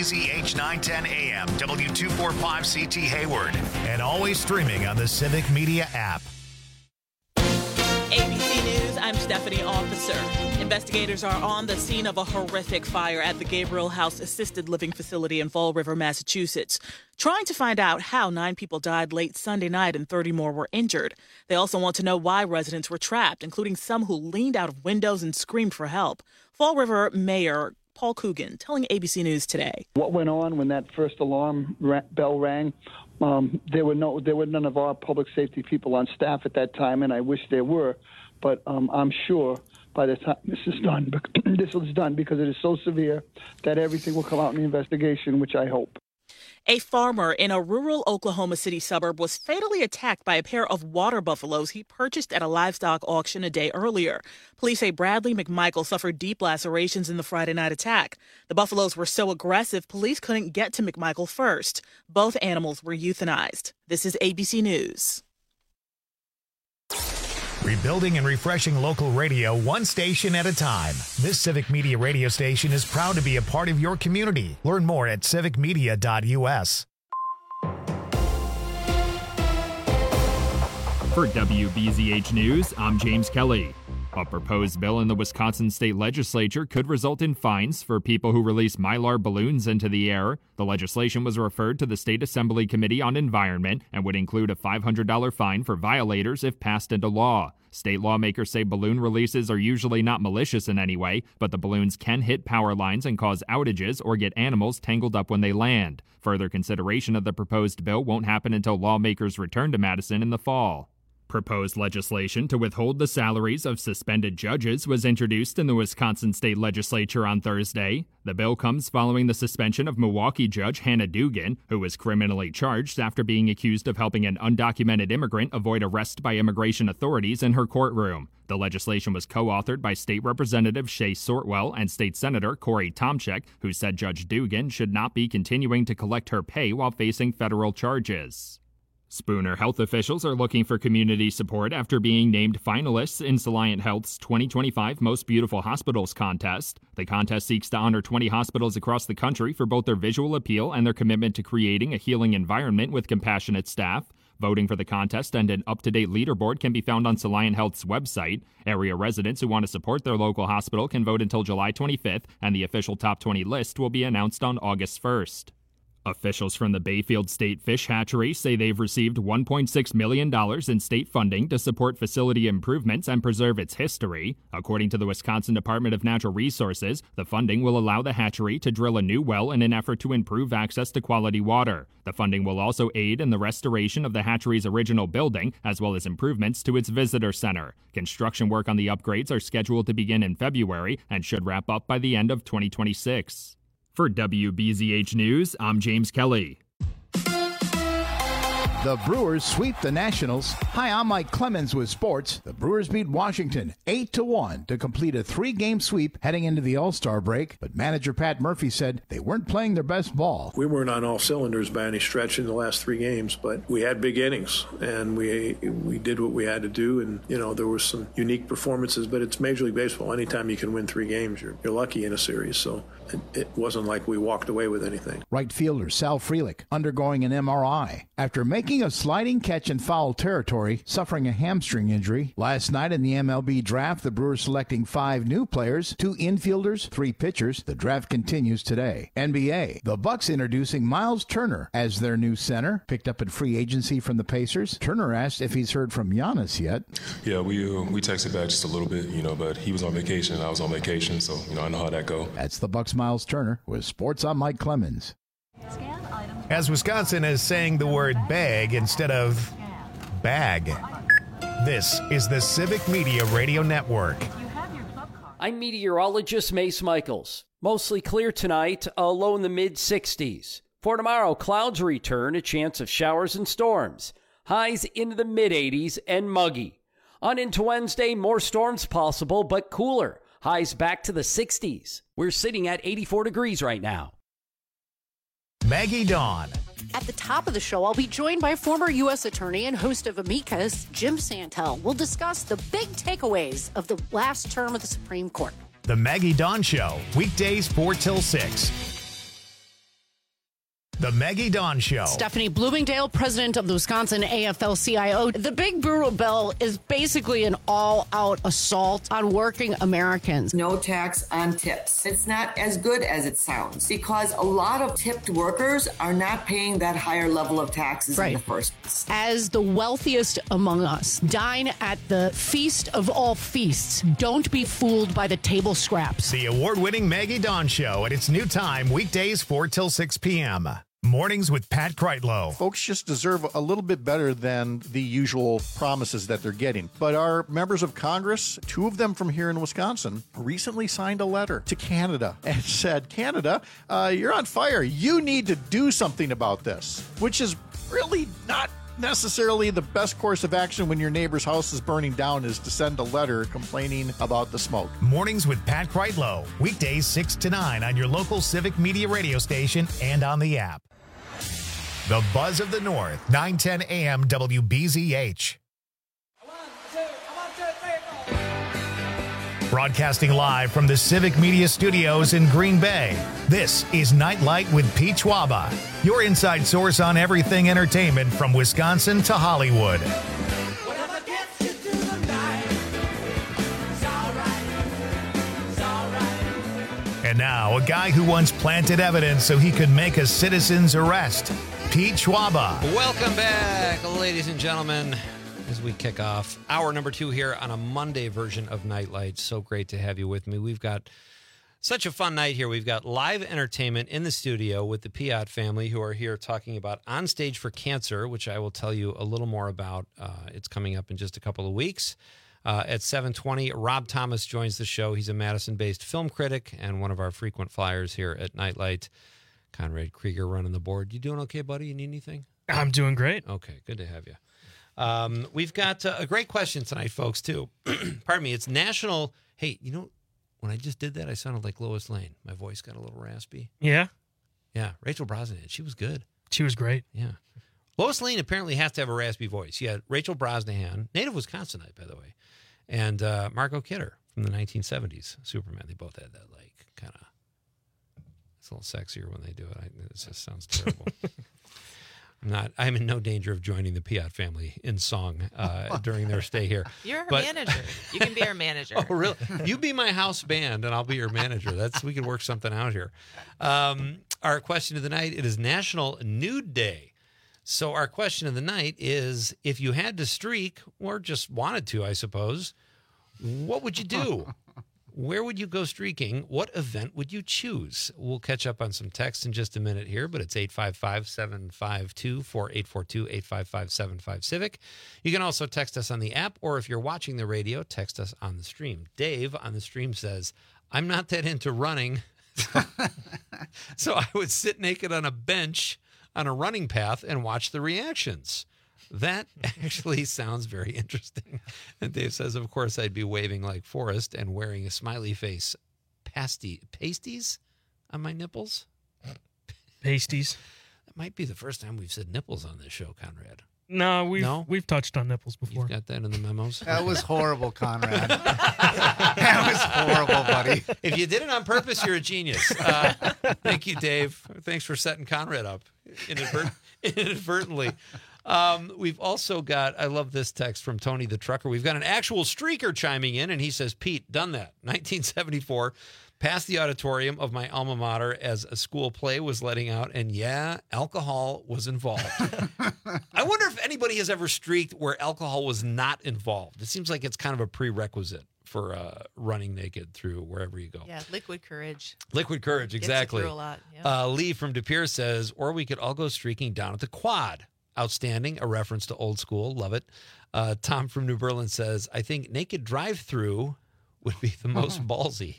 WBZH 910 AM, W245CT Hayward, and always streaming on the Civic Media app. ABC News, I'm Stephanie Officer. Investigators are on the scene of a horrific fire at the Gabriel House Assisted Living Facility in Fall River, Massachusetts, trying to find out how 9 people died late Sunday night and 30 more were injured. They also want to know why residents were trapped, including some who leaned out of windows and screamed for help. Fall River Mayor Paul Coogan telling ABC News today. What went on when that first alarm bell rang? There were none of our public safety people on staff at that time, and I wish there were. But I'm sure by the time this was done because it is so severe that everything will come out in the investigation, which I hope. A farmer in a rural Oklahoma City suburb was fatally attacked by a pair of water buffaloes he purchased at a livestock auction a day earlier. Police say Bradley McMichael suffered deep lacerations in the Friday night attack. The buffaloes were so aggressive, police couldn't get to McMichael first. Both animals were euthanized. This is ABC News. Rebuilding and refreshing local radio one station at a time. This Civic Media radio station is proud to be a part of your community. Learn more at civicmedia.us. For WBZH News, I'm James Kelly. A proposed bill in the Wisconsin state legislature could result in fines for people who release Mylar balloons into the air. The legislation was referred to the State Assembly Committee on Environment and would include a $500 fine for violators if passed into law. State lawmakers say balloon releases are usually not malicious in any way, but the balloons can hit power lines and cause outages or get animals tangled up when they land. Further consideration of the proposed bill won't happen until lawmakers return to Madison in the fall. Proposed legislation to withhold the salaries of suspended judges was introduced in the Wisconsin state legislature on Thursday. The bill comes following the suspension of Milwaukee judge Hannah Dugan, who was criminally charged after being accused of helping an undocumented immigrant avoid arrest by immigration authorities in her courtroom. The legislation was co-authored by State Representative Shay Sortwell and State Senator Corey Tomczyk, who said Judge Dugan should not be continuing to collect her pay while facing federal charges. Spooner health officials are looking for community support after being named finalists in Soliant Health's 2025 Most Beautiful Hospitals contest. The contest seeks to honor 20 hospitals across the country for both their visual appeal and their commitment to creating a healing environment with compassionate staff. Voting for the contest and an up-to-date leaderboard can be found on Soliant Health's website. Area residents who want to support their local hospital can vote until July 25th, and the official top 20 list will be announced on August 1st. Officials from the Bayfield State Fish Hatchery say they've received $1.6 million in state funding to support facility improvements and preserve its history. According to the Wisconsin Department of Natural Resources, the funding will allow the hatchery to drill a new well in an effort to improve access to quality water. The funding will also aid in the restoration of the hatchery's original building, as well as improvements to its visitor center. Construction work on the upgrades are scheduled to begin in February and should wrap up by the end of 2026. For WBZH News, I'm James Kelly. The Brewers sweep the Nationals. Hi, I'm Mike Clemens with sports. The Brewers beat Washington 8-1 to complete a 3-game sweep heading into the All-Star break. But manager Pat Murphy said they weren't playing their best ball. We weren't on all cylinders by any stretch in the last 3 games, but we had big innings, and we did what we had to do. And, there were some unique performances, but it's Major League Baseball. Anytime you can win 3 games, you're lucky in a series. So it wasn't like we walked away with anything. Right fielder Sal Frelick undergoing an MRI after making a sliding catch in foul territory, suffering a hamstring injury. Last night in the MLB draft, the Brewers selecting 5 new players, 2 infielders, 3 pitchers. The draft continues today. NBA, the Bucks introducing Miles Turner as their new center, picked up in free agency from the Pacers. Turner asked if he's heard from Giannis yet. Yeah, we texted back just a little bit, but he was on vacation and I was on vacation, so I know how that go. That's the Bucks' Miles Turner. With sports, I'm Mike Clemens. As Wisconsin is saying the word bag instead of bag. This is the Civic Media Radio Network. I'm meteorologist Mace Michaels. Mostly clear tonight, a low in the mid-60s. For tomorrow, clouds return, a chance of showers and storms. Highs into the mid-80s and muggy. On into Wednesday, more storms possible, but cooler. Highs back to the 60s. We're sitting at 84 degrees right now. Maggie Dawn. At the top of the show, I'll be joined by former U.S. Attorney and host of Amicus, Jim Santel. We'll discuss the big takeaways of the last term of the Supreme Court. The Maggie Dawn Show, weekdays 4 till 6. The Maggie Dawn Show. Stephanie Bloomingdale, president of the Wisconsin AFL-CIO. The Big Brutal Bill is basically an all-out assault on working Americans. No tax on tips. It's not as good as it sounds because a lot of tipped workers are not paying that higher level of taxes in the first place. As the wealthiest among us, dine at the feast of all feasts. Don't be fooled by the table scraps. The award-winning Maggie Dawn Show at its new time, weekdays 4 till 6 p.m. Mornings with Pat Kreitlow. Folks just deserve a little bit better than the usual promises that they're getting. But our members of Congress, 2 of them from here in Wisconsin, recently signed a letter to Canada and said, Canada, you're on fire. You need to do something about this, which is really not necessarily the best course of action when your neighbor's house is burning down, is to send a letter complaining about the smoke. Mornings with Pat Kreitlow. Weekdays 6 to 9 on your local Civic Media radio station and on the app. The Buzz of the North, 910 AM WBZH. Broadcasting live from the Civic Media Studios in Green Bay, this is Nightlight with Pete Schwaba, your inside source on everything entertainment from Wisconsin to Hollywood. And now, a guy who once planted evidence so he could make a citizen's arrest, Pete Schwaba. Welcome back, ladies and gentlemen, as we kick off hour number 2 here on a Monday version of Nightlight. So great to have you with me. We've got such a fun night here. We've got live entertainment in the studio with the Piat family, who are here talking about On Stage for Cancer, which I will tell you a little more about. It's coming up in just a couple of weeks. At 7:20, Rob Thomas joins the show. He's a Madison-based film critic and one of our frequent flyers here at Nightlight. Conrad Krieger running the board. You doing okay, buddy? You need anything? I'm doing great. Okay, good to have you. We've got a great question tonight, folks, too. Pardon me. It's National... Hey, you know, when I just did that, I sounded like Lois Lane. My voice got a little raspy. Yeah? Yeah, Rachel Brosnahan. She was good. She was great. Yeah. Lois Lane apparently has to have a raspy voice. You had Rachel Brosnahan, native Wisconsinite, by the way, and Margot Kidder from the 1970s, Superman. They both had that, like, kind of... It's a little sexier when they do it. It just sounds terrible. I'm in no danger of joining the Piat family in song during their stay here. You're our manager. You can be our manager. Oh, really? You be my house band, and I'll be your manager. We can work something out here. Our question of the night, it is National Nude Day. So our question of the night is, if you had to streak, or just wanted to, I suppose, what would you do? Where would you go streaking? What event would you choose? We'll catch up on some text in just a minute here, but it's 855-752-4842, 855-75-CIVIC. You can also text us on the app, or if you're watching the radio, text us on the stream. Dave on the stream says, I'm not that into running, so I would sit naked on a bench on a running path and watch the reactions. That actually sounds very interesting. And Dave says, of course, I'd be waving like Forrest and wearing a smiley face pasties on my nipples. Pasties. That might be the first time we've said nipples on this show, Conrad. No, we've touched on nipples before. You've got that in the memos? That was horrible, Conrad. That was horrible, buddy. If you did it on purpose, you're a genius. Thank you, Dave. Thanks for setting Conrad up inadvertently. We've also got, I love this text from Tony the Trucker. We've got an actual streaker chiming in, and he says, Pete, done that. 1974, past the auditorium of my alma mater as a school play was letting out, and yeah, alcohol was involved. I wonder if anybody has ever streaked where alcohol was not involved. It seems like it's kind of a prerequisite for running naked through wherever you go. Yeah, liquid courage. Liquid courage, exactly. Gets you through a lot. Yeah. Lee from De Pere says, or we could all go streaking down at the Quad. Outstanding, a reference to old school. Love it. Tom from New Berlin says, I think naked drive-through would be the most ballsy.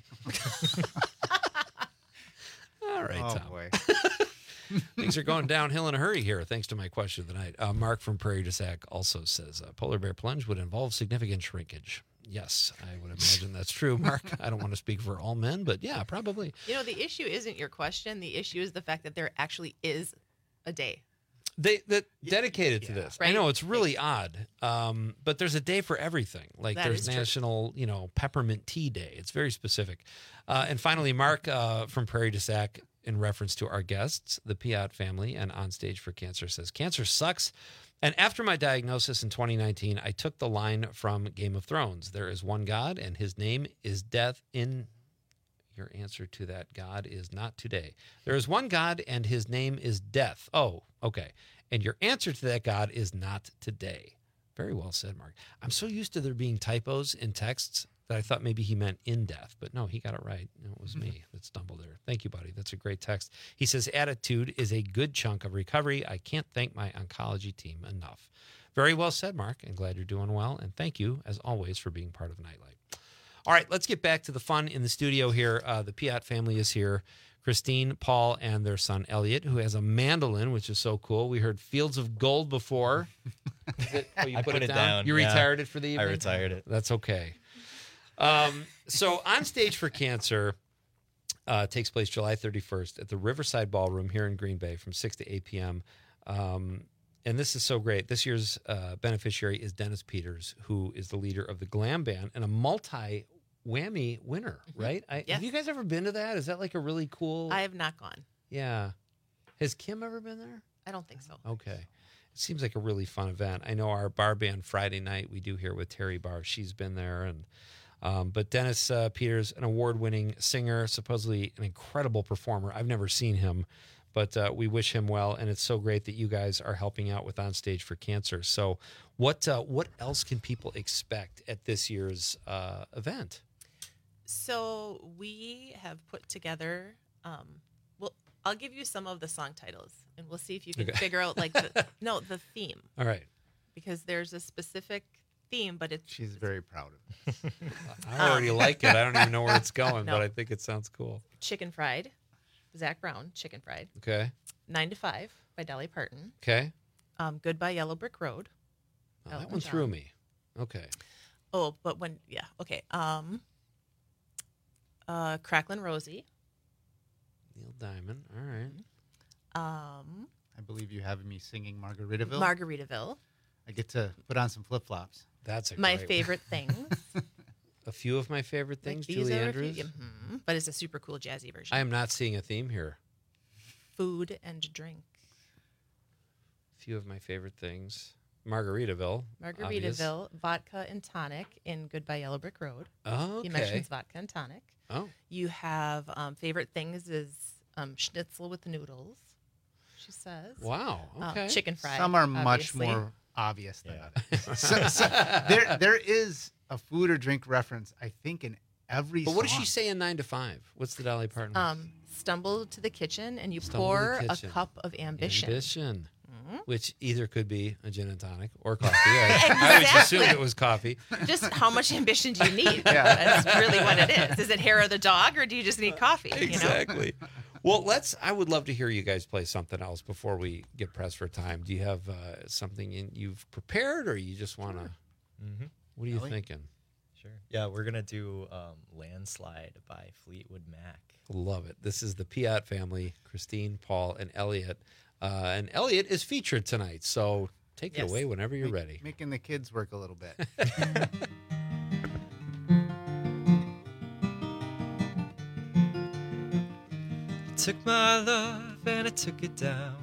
All right, Tom. Boy. Things are going downhill in a hurry here, thanks to my question of the night. Mark from Prairie du Sac also says, polar bear plunge would involve significant shrinkage. Yes, I would imagine that's true, Mark. I don't want to speak for all men, but yeah, probably. You know, the issue isn't your question. The issue is the fact that there actually is a day. That dedicated to this. Right? I know it's really odd, but there's a day for everything. Like that there's National, Peppermint Tea Day. It's very specific. And finally, Mark from Prairie du Sac in reference to our guests, the Piat family, and On Stage for Cancer says, "Cancer sucks. And after my diagnosis in 2019, I took the line from Game of Thrones. There is one God, and his name is death. In your answer to that, God is not today. There is one God, and his name is death. Oh, okay. And your answer to that God is not today." Very well said, Mark. I'm so used to there being typos in texts that I thought maybe he meant in death. But no, he got it right. It was me that stumbled there. Thank you, buddy. That's a great text. He says, "Attitude is a good chunk of recovery. I can't thank my oncology team enough." Very well said, Mark. And glad you're doing well. And thank you, as always, for being part of Nightlight. All right, let's get back to the fun in the studio here. The Piat family is here. Christine, Paul, and their son, Elliot, who has a mandolin, which is so cool. We heard Fields of Gold before. You put it down? You retired it for the evening? I retired it. That's okay. So On Stage for Cancer takes place July 31st at the Riverside Ballroom here in Green Bay from 6 to 8 p.m. And this is so great. This year's beneficiary is Dennis Peters, who is the leader of the Glam Band and a multi-whammy winner, right? Yes. Have you guys ever been to that? Is that like a really cool... I have not gone. Yeah. Has Kim ever been there? I don't think so. Okay. It seems like a really fun event. I know our bar band Friday night we do here with Terry Barr. She's been there. But Dennis Peters, an award-winning singer, supposedly an incredible performer. I've never seen him, but we wish him well. And it's so great that you guys are helping out with On Stage for Cancer. So what else can people expect at this year's event? So we have put together, I'll give you some of the song titles, and we'll see if you can figure out the theme. All right. Because there's a specific theme, but she's very proud of it. I already like it. I don't even know where it's going, but I think it sounds cool. Chicken Fried, Zach Brown, Chicken Fried. Okay. 9 to 5 by Dolly Parton. Okay. Goodbye Yellow Brick Road. Oh, that one threw me. Okay. Oh, but okay. Cracklin' Rosie. Neil Diamond. All right. I believe you have me singing Margaritaville. Margaritaville. I get to put on some flip-flops. That's a my great favorite things. A few of my favorite things, like Julie Andrews. But it's a super cool jazzy version. I am not seeing a theme here. Food and drink. A few of my favorite things. Margaritaville. Margaritaville, vodka and tonic in Goodbye Yellow Brick Road. Oh, okay. He mentions vodka and tonic. Oh. You have favorite things is schnitzel with noodles, she says. Wow. Okay. Chicken fried. Some are obviously. much more obvious than others. so there is a food or drink reference, I think, in every song. But what does she say in 9 to 5? What's the Dolly Parton? Stumble to the kitchen and you Stumble pour to the kitchen. a cup of ambition. Ambition. Mm-hmm. Which either could be a gin and tonic or coffee. I always assumed it was coffee. Just how much ambition do you need? That's really what it is. Is it hair of the dog or do you just need coffee? Exactly. You know? Well, I would love to hear you guys play something else before we get pressed for time. Do you have something you've prepared or you just want to? Mm-hmm. What are you thinking? Sure. Yeah, we're going to do Landslide by Fleetwood Mac. Love it. This is the Piat family, Christine, Paul, and Elliot. And Elliot is featured tonight, so take it away whenever you're ready. Making the kids work a little bit. I took my love and I took it down.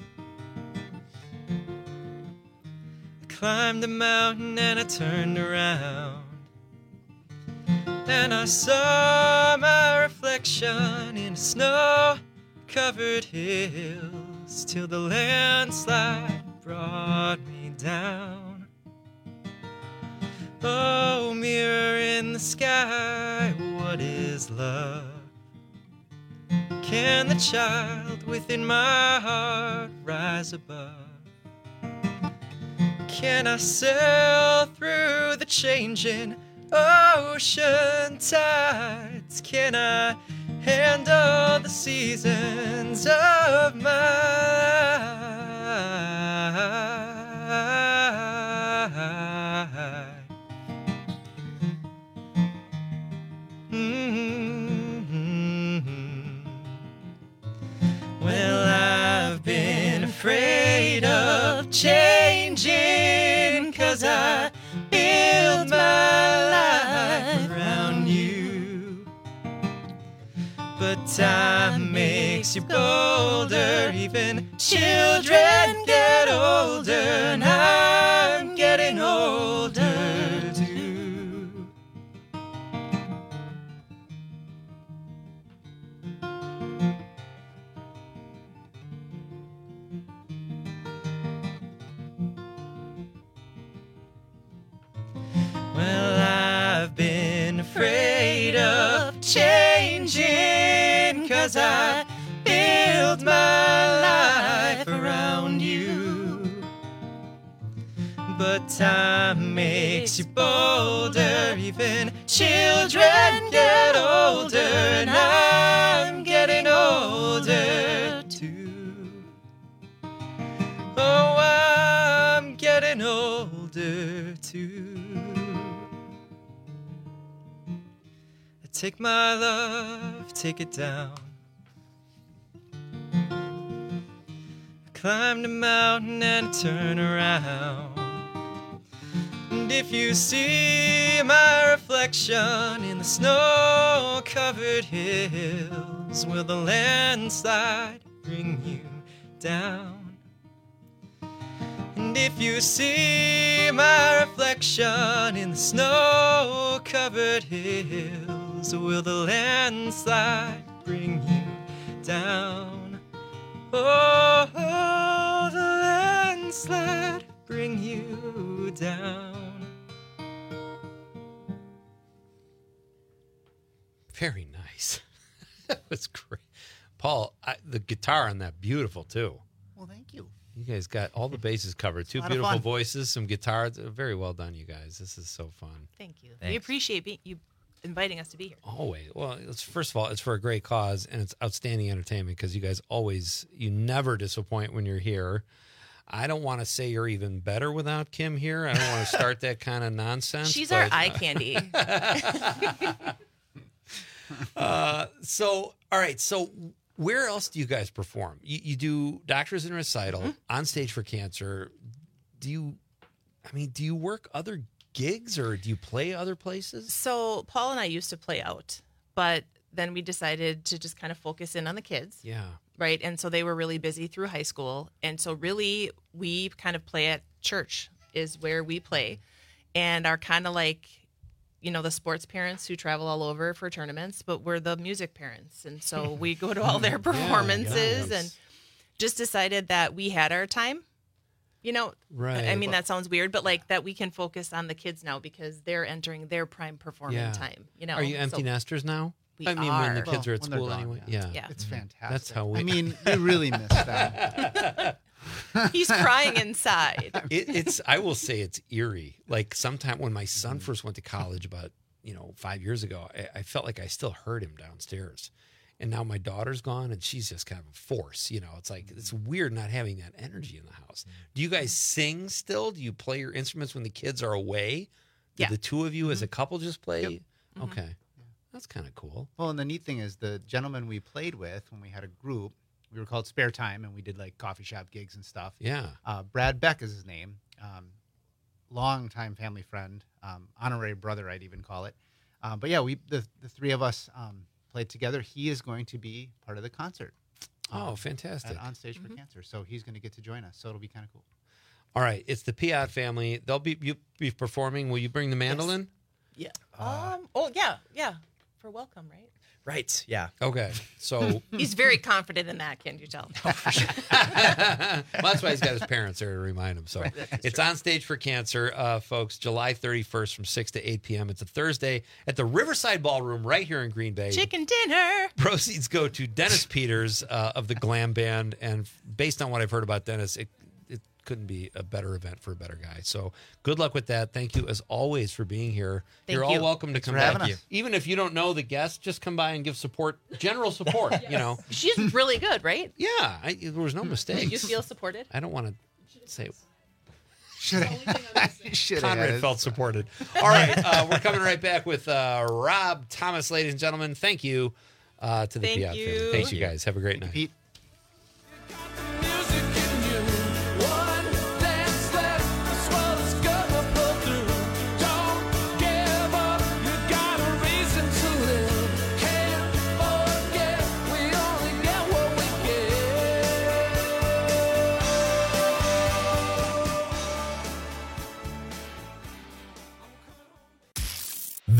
I climbed the mountain and I turned around. And I saw my reflection in a snow-covered hills till the landslide brought me down. Oh, mirror in the sky, what is love? Can the child within my heart rise above? Can I sail through the changing ocean tides? Can I handle the seasons of my life? Well, I've been afraid of changing, 'cause I built my life around you. But time makes makes you bolder. Even children get older, and I'm getting older too. Well, I've been afraid of changing, 'cause I built my life around you. But time makes you bolder. Even children get older, and I'm getting older too. Oh, I'm getting older too. Take my love, take it down. I climbed a mountain and turn around. And if you see my reflection in the snow-covered hills, will the landslide bring you down? And if you see my reflection in the snow-covered hills, will the landslide bring you down? Oh, the landslide bring you down. Very nice. That was great. Paul, the guitar on that, beautiful too. Well, thank you. You guys got all the bases covered. Two beautiful voices, some guitars. Very well done, you guys. This is so fun. Thank you. Thanks. We appreciate you inviting us to be here. Always. Well, first of all, it's for a great cause, and it's outstanding entertainment because you guys you never disappoint when you're here. I don't want to say you're even better without Kim here. I don't want to start that kind of nonsense. She's our eye candy. So, all right. So, where else do you guys perform? You do Doctors in Recital, On Stage for Cancer. Do you work other gigs or do you play other places? So Paul and I used to play out, but then we decided to just kind of focus in on the kids. Yeah. Right. And so they were really busy through high school. And so really we kind of play at church is where we play and are kind of like, the sports parents who travel all over for tournaments, but we're the music parents. And so we go to all their performances and just decided that we had our time, Right. I mean, that sounds weird, but like that we can focus on the kids now because they're entering their prime performing time, Are you empty nesters now? We when the kids are at school gone, anyway. Yeah. It's fantastic. That's how we. I mean, we really miss them. He's crying inside. I will say it's eerie. Like sometime when my son first went to college about 5 years ago, I felt like I still heard him downstairs. And now my daughter's gone and she's just kind of a force. It's like, it's weird not having that energy in the house. Do you guys sing still? Do you play your instruments when the kids are away? Do the two of you as a couple just play? Yep. Okay. That's kind of cool. Well, and the neat thing is the gentleman we played with when we had a group, we were called Spare Time, and we did like coffee shop gigs and stuff. Yeah. Brad Beck is his name. Longtime family friend, honorary brother, I'd even call it. But yeah, the three of us played together. He is going to be part of the concert. Fantastic. On Stage for Cancer. So he's going to get to join us. So it'll be kind of cool. All right. It's the Piat family. You'll be performing. Will you bring the mandolin? Yes. Yeah. For welcome, right? Right. Yeah. Okay. So he's very confident in that. Can you tell? Well, that's why he's got his parents there to remind him. So it's On Stage for Cancer, folks. July 31st from 6 to 8 p.m. It's a Thursday at the Riverside Ballroom right here in Green Bay. Chicken dinner. Proceeds go to Dennis Peters of the Glam Band, and based on what I've heard about Dennis, it couldn't be a better event for a better guy. So good luck with that. Thank you as always for being here. You're all welcome to come back. Even if you don't know the guest, just come by and give support, general support. Yes. She's really good, right? Yeah, there was no mistake. Did you feel supported? I don't want to say. Should Conrad felt supported. All right, we're coming right back with Rob Thomas, ladies and gentlemen. Thank you to the Piat family. Thanks, you guys. Have a great night. Pete.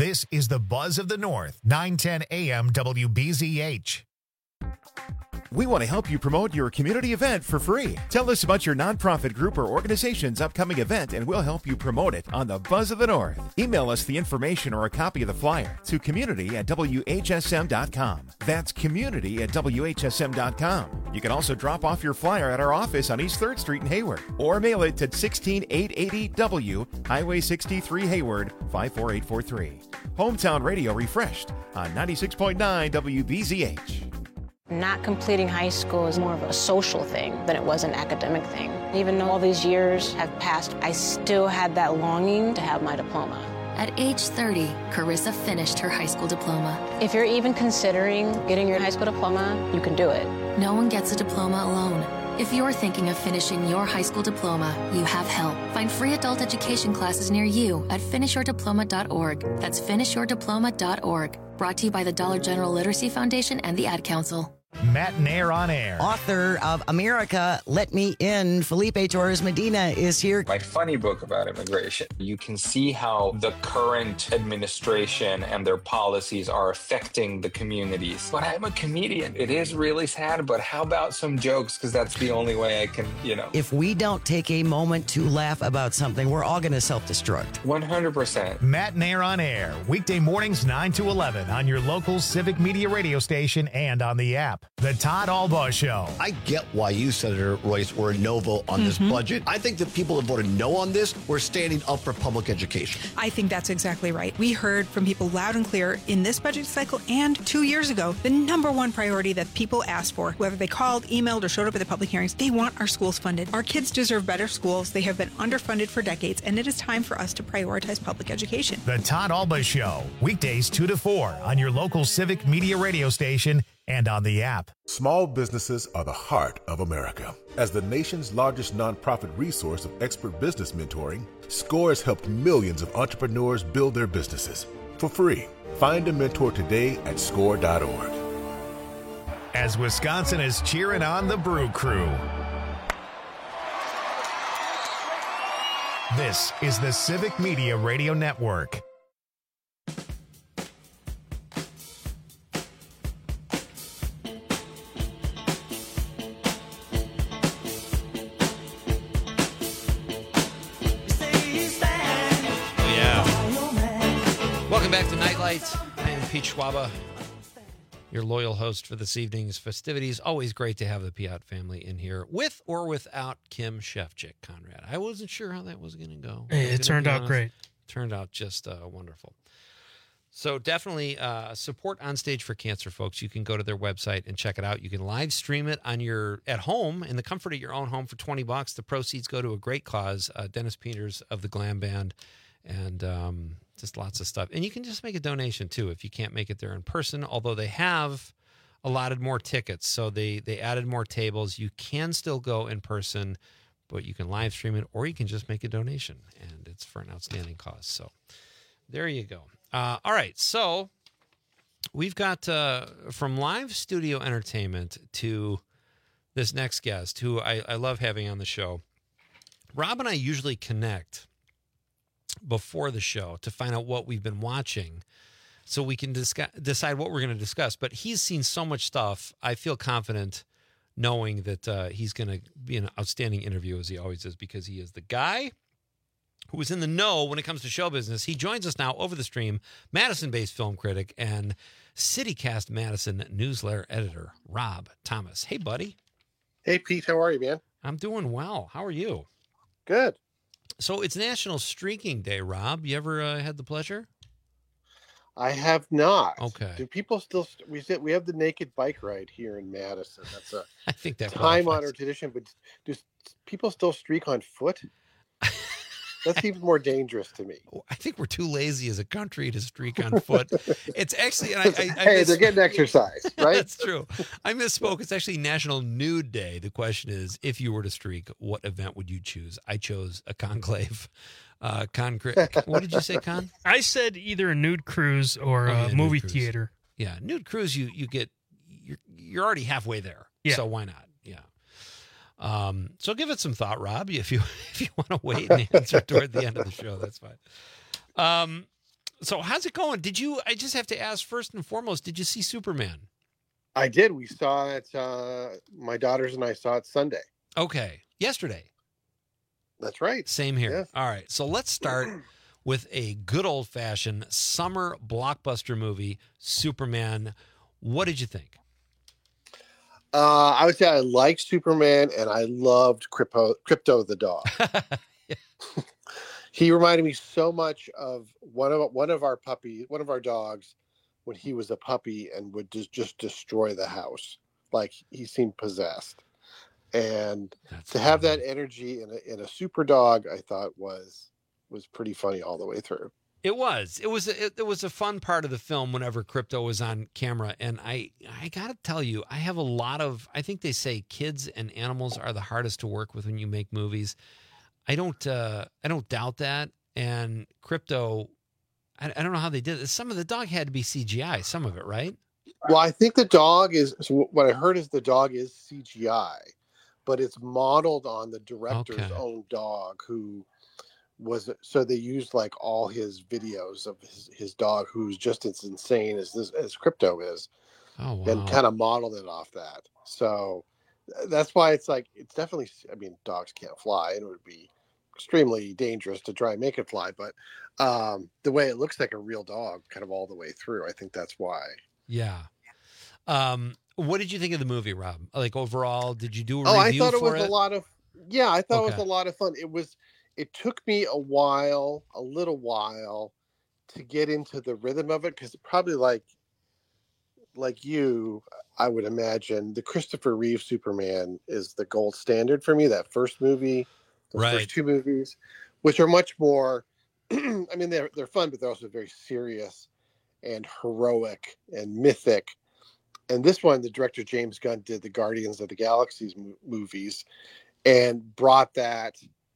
This is the Buzz of the North, 910 AM WBZH. We want to help you promote your community event for free. Tell us about your nonprofit group or organization's upcoming event, and we'll help you promote it on the Buzz of the North. Email us the information or a copy of the flyer to community@WHSM.com. That's community@WHSM.com. You can also drop off your flyer at our office on East 3rd Street in Hayward, or mail it to 16880 W, Highway 63 Hayward, 54843. Hometown Radio refreshed on 96.9 WBZH. Not completing high school is more of a social thing than it was an academic thing. Even though all these years have passed, I still had that longing to have my diploma. At age 30, Carissa finished her high school diploma. If you're even considering getting your high school diploma, you can do it. No one gets a diploma alone. If you're thinking of finishing your high school diploma, you have help. Find free adult education classes near you at finishyourdiploma.org. That's finishyourdiploma.org. Brought to you by the Dollar General Literacy Foundation and the Ad Council. Matt Nair on air. Author of America, Let Me In, Felipe Torres Medina is here. My funny book about immigration. You can see how the current administration and their policies are affecting the communities. But I'm a comedian. It is really sad, but how about some jokes? Because that's the only way I can, If we don't take a moment to laugh about something, we're all going to self-destruct. 100%. Matt Nair on air, weekday mornings 9 to 11 on your local Civic Media radio station and on the app. The Todd Albaugh Show. I get why you, Senator Royce, were a no vote on this budget. I think the people that voted no on this were standing up for public education. I think that's exactly right. We heard from people loud and clear in this budget cycle and 2 years ago, the number one priority that people asked for, whether they called, emailed, or showed up at the public hearings, they want our schools funded. Our kids deserve better schools. They have been underfunded for decades, and it is time for us to prioritize public education. The Todd Albaugh Show, weekdays 2 to 4 on your local Civic Media radio station and on the app. Small businesses are the heart of America. As the nation's largest nonprofit resource of expert business mentoring, SCORE has helped millions of entrepreneurs build their businesses for free. Find a mentor today at score.org. As Wisconsin is cheering on the Brew Crew. This is the Civic Media Radio Network. Welcome back to Nightlight. I am Pete Schwaba, your loyal host for this evening's festivities. Always great to have the Piat family in here, with or without Kim Shefchik, Conrad. I wasn't sure how that was going to go. Hey, it turned out great. Turned out just wonderful. So definitely support On Stage for Cancer, folks. You can go to their website and check it out. You can live stream it on at home in the comfort of your own home for $20. The proceeds go to a great cause, Dennis Peters of the Glam Band, and just lots of stuff. And you can just make a donation, too, if you can't make it there in person, although they have allotted more tickets. So they added more tables. You can still go in person, but you can live stream it, or you can just make a donation, and it's for an outstanding cause. So there you go. All right, so we've got from live studio entertainment to this next guest, who I love having on the show. Rob and I usually connect before the show to find out what we've been watching so we can decide what we're going to discuss. But he's seen so much stuff, I feel confident knowing that he's going to be an outstanding interview, as he always is, because he is the guy who is in the know when it comes to show business. He joins us now over the stream, Madison-based film critic and CityCast Madison newsletter editor, Rob Thomas. Hey, buddy. Hey, Pete. How are you, man? I'm doing well. How are you? Good. So it's National Streaking Day, Rob. You ever had the pleasure? I have not. Okay. Do people still? We have the naked bike ride here in Madison. That's a I think that time-honored tradition. But do people still streak on foot? That's even more dangerous to me. I think we're too lazy as a country to streak on foot. It's actually, and hey, they're getting exercise, right? That's true. I misspoke. It's actually National Nude Day. The question is, if you were to streak, what event would you choose? I chose a conclave. What did you say, Con? I said either a nude cruise or a movie theater. Yeah, nude cruise. You're already halfway there. Yeah. So why not? Yeah. So give it some thought, Rob. If you want to wait and answer toward the end of the show, that's fine. So how's it going? I just have to ask first and foremost, did you see Superman? I did. We saw it. My daughters and I saw it Sunday. Okay. Yesterday. That's right. Same here. Yes. All right. So let's start with a good old-fashioned summer blockbuster movie, Superman. What did you think? I would say I liked Superman, and I loved Crypto the dog. He reminded me so much of one of our dogs when he was a puppy and would just destroy the house. Like he seemed possessed. And to have that energy in a super dog, I thought was pretty funny all the way through. It was a fun part of the film whenever Crypto was on camera. And I got to tell you, I think they say kids and animals are the hardest to work with when you make movies. I don't doubt that. And Crypto, I don't know how they did it. Some of the dog had to be CGI, some of it, right? Well, I think the dog is, what I heard is the dog is CGI, but it's modeled on the director's own dog so they used like all his videos of his dog, who's just as insane as Crypto is. Oh, wow. And kind of modeled it off that. So that's why it's definitely, dogs can't fly, and it would be extremely dangerous to try and make it fly. But the way it looks like a real dog kind of all the way through, I think that's why. Yeah. What did you think of the movie, Rob? Like overall, did you do a review I thought it for was it? a lot of, I thought it was a lot of fun. It took me a little while to get into the rhythm of it, because probably like you, I would imagine the Christopher Reeve Superman is the gold standard for me. That first movie, the first two movies, which are much more, they're fun, but they're also very serious and heroic and mythic. And this one, the director James Gunn did the Guardians of the Galaxy movies and brought that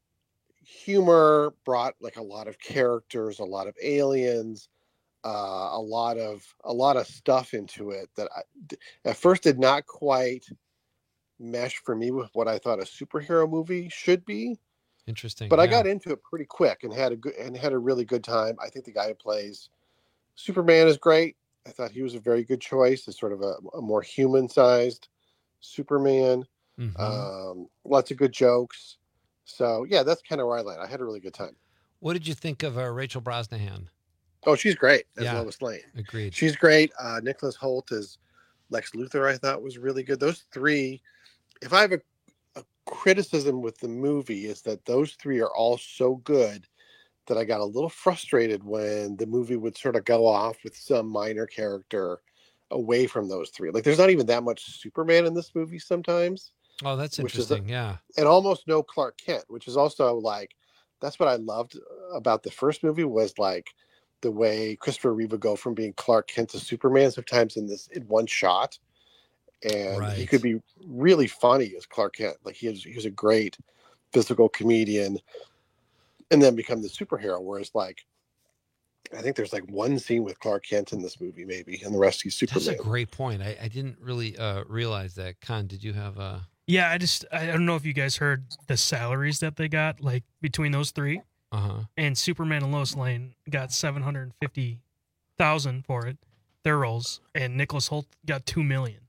humor, brought like a lot of characters, a lot of aliens, a lot of stuff into it that at first did not quite mesh for me with what I thought a superhero movie should be. Interesting. But I got into it pretty quick and had a really good time. I think the guy who plays Superman is great. I thought he was a very good choice as sort of a more human-sized Superman. Mm-hmm. Lots of good jokes. So, yeah, that's kind of where I landed. I had a really good time. What did you think of Rachel Brosnahan? Oh, she's great as Lois Lane. Agreed. She's great. Nicholas Hoult as Lex Luthor, I thought was really good. Those three, if I have a criticism with the movie, is that those three are all so good that I got a little frustrated when the movie would sort of go off with some minor character away from those three. Like there's not even that much Superman in this movie sometimes. Oh, that's interesting. Yeah. And almost no Clark Kent, which is also like, that's what I loved about the first movie, was like the way Christopher Reeve would go from being Clark Kent to Superman sometimes in one shot. And he could be really funny as Clark Kent. Like he was a great physical comedian and then become the superhero. Whereas like, I think there's like one scene with Clark Kent in this movie, maybe, and the rest he's Superman. That's a great point. I didn't really realize that. Con, did you have a... Yeah, I don't know if you guys heard the salaries that they got, like between those three. And Superman and Lois Lane got $750,000 for it, their roles, and Nicholas Hoult got $2 million.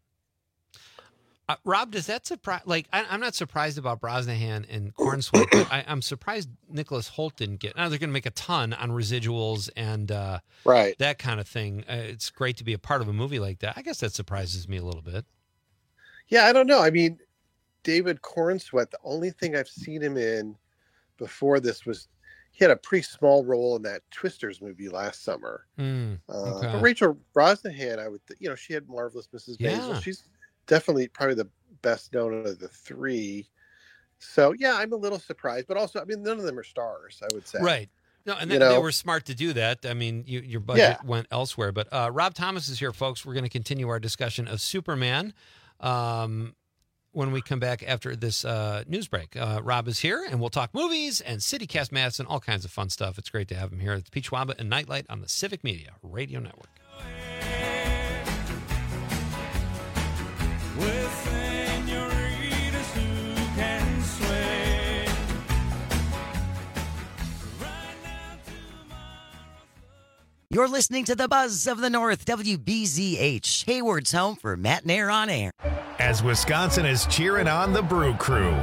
Rob, does that surprise? Like, I'm not surprised about Brosnahan and Cornswet, but I'm surprised Nicholas Hoult didn't get. Now they're going to make a ton on residuals and that kind of thing. It's great to be a part of a movie like that. I guess that surprises me a little bit. Yeah, I don't know. I mean, David Cornswet, the only thing I've seen him in before this was he had a pretty small role in that Twisters movie last summer. But Rachel Brosnahan, she had Marvelous Mrs. Maisel. She's definitely probably the best known of the three. So, yeah, I'm a little surprised. But also, none of them are stars, I would say. Right. No, and they were smart to do that. I mean, your budget went elsewhere. But Rob Thomas is here, folks. We're going to continue our discussion of Superman when we come back after this news break. Rob is here, and we'll talk movies and CityCast Madison, all kinds of fun stuff. It's great to have him here. It's Peach Wamba and Nightlight on the Civic Media Radio Network. You're listening to the Buzz of the North, WBZH, Hayward's home for Matt Nair on air. As Wisconsin is cheering on the Brew Crew.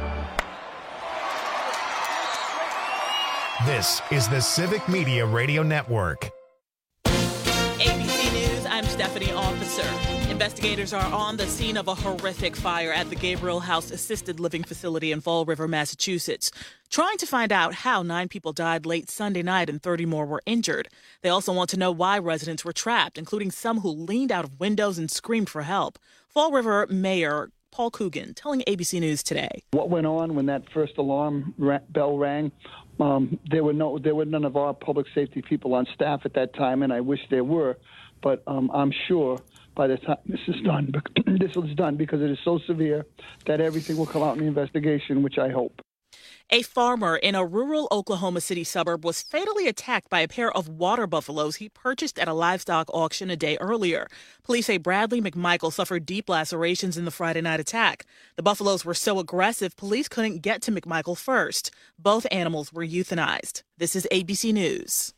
This is the Civic Media Radio Network. ABC News, I'm Stephanie Officer. Investigators are on the scene of a horrific fire at the Gabriel House Assisted Living Facility in Fall River, Massachusetts, trying to find out how 9 people died late Sunday night and 30 more were injured. They also want to know why residents were trapped, including some who leaned out of windows and screamed for help. Fall River Mayor Paul Coogan telling ABC News today. What went on when that first alarm bell rang? There were none of our public safety people on staff at that time, and I wish there were. But I'm sure by the time this is done, because it is so severe that everything will come out in the investigation, which I hope. A farmer in a rural Oklahoma City suburb was fatally attacked by a pair of water buffaloes he purchased at a livestock auction a day earlier. Police say Bradley McMichael suffered deep lacerations in the Friday night attack. The buffaloes were so aggressive, police couldn't get to McMichael first. Both animals were euthanized. This is ABC News.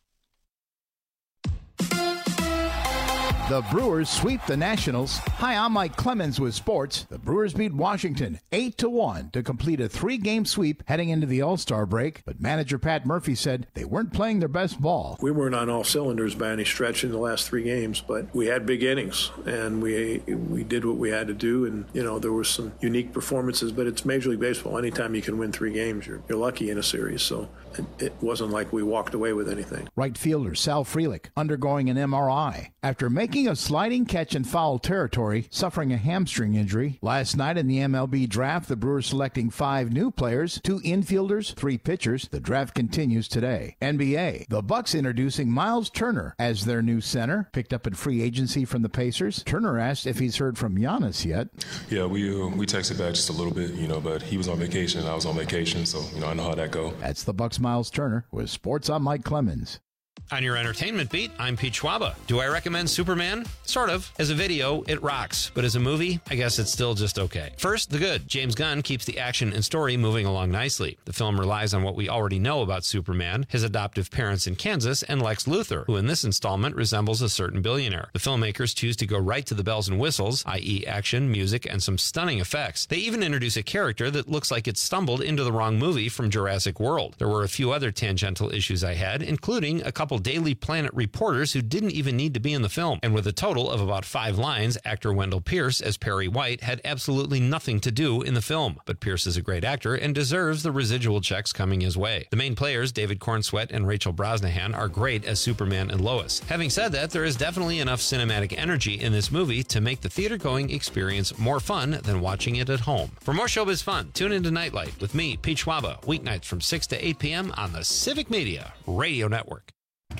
The Brewers sweep the Nationals. Hi, I'm Mike Clemens with sports. The Brewers beat Washington 8-1 to complete a 3-game sweep heading into the All-Star break. But manager Pat Murphy said they weren't playing their best ball. We weren't on all cylinders by any stretch in the last 3 games, but we had big innings, and we did what we had to do. And, there were some unique performances, but it's Major League Baseball. Anytime you can win 3 games, you're lucky in a series. So it wasn't like we walked away with anything. Right fielder Sal Frelick undergoing an MRI after making a sliding catch in foul territory, suffering a hamstring injury. Last night in the MLB draft, the Brewers selecting 5 new players, 2 infielders, 3 pitchers. The draft continues today. NBA, the Bucks introducing Miles Turner as their new center, picked up in free agency from the Pacers. Turner asked if he's heard from Giannis yet. Yeah, we texted back just a little bit, but he was on vacation and I was on vacation, so I know how that go. That's the Bucks' Miles Turner. With sports, I'm Mike Clemens. On your entertainment beat, I'm Pete Schwaba. Do I recommend Superman? Sort of. As a video, it rocks. But as a movie, I guess it's still just okay. First, the good. James Gunn keeps the action and story moving along nicely. The film relies on what we already know about Superman, his adoptive parents in Kansas, and Lex Luthor, who in this installment resembles a certain billionaire. The filmmakers choose to go right to the bells and whistles, i.e. action, music, and some stunning effects. They even introduce a character that looks like it stumbled into the wrong movie from Jurassic World. There were a few other tangential issues I had, including a couple Daily Planet reporters who didn't even need to be in the film. And with a total of about 5 lines, actor Wendell Pierce as Perry White had absolutely nothing to do in the film. But Pierce is a great actor and deserves the residual checks coming his way. The main players, David Cornsweet and Rachel Brosnahan, are great as Superman and Lois. Having said that, there is definitely enough cinematic energy in this movie to make the theater-going experience more fun than watching it at home. For more showbiz fun, tune into Nightlight with me, Pete Schwaba, weeknights from 6 to 8 p.m. on the Civic Media Radio Network.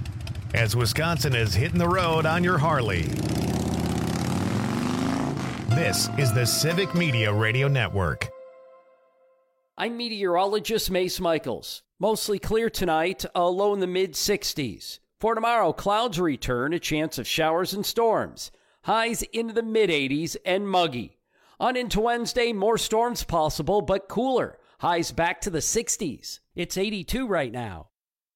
As Wisconsin is hitting the road on your Harley. This is the Civic Media Radio Network. I'm meteorologist Mace Michaels. Mostly clear tonight, a low in the mid-60s. For tomorrow, clouds return, a chance of showers and storms. Highs into the mid-80s and muggy. On into Wednesday, more storms possible, but cooler. Highs back to the 60s. It's 82 right now.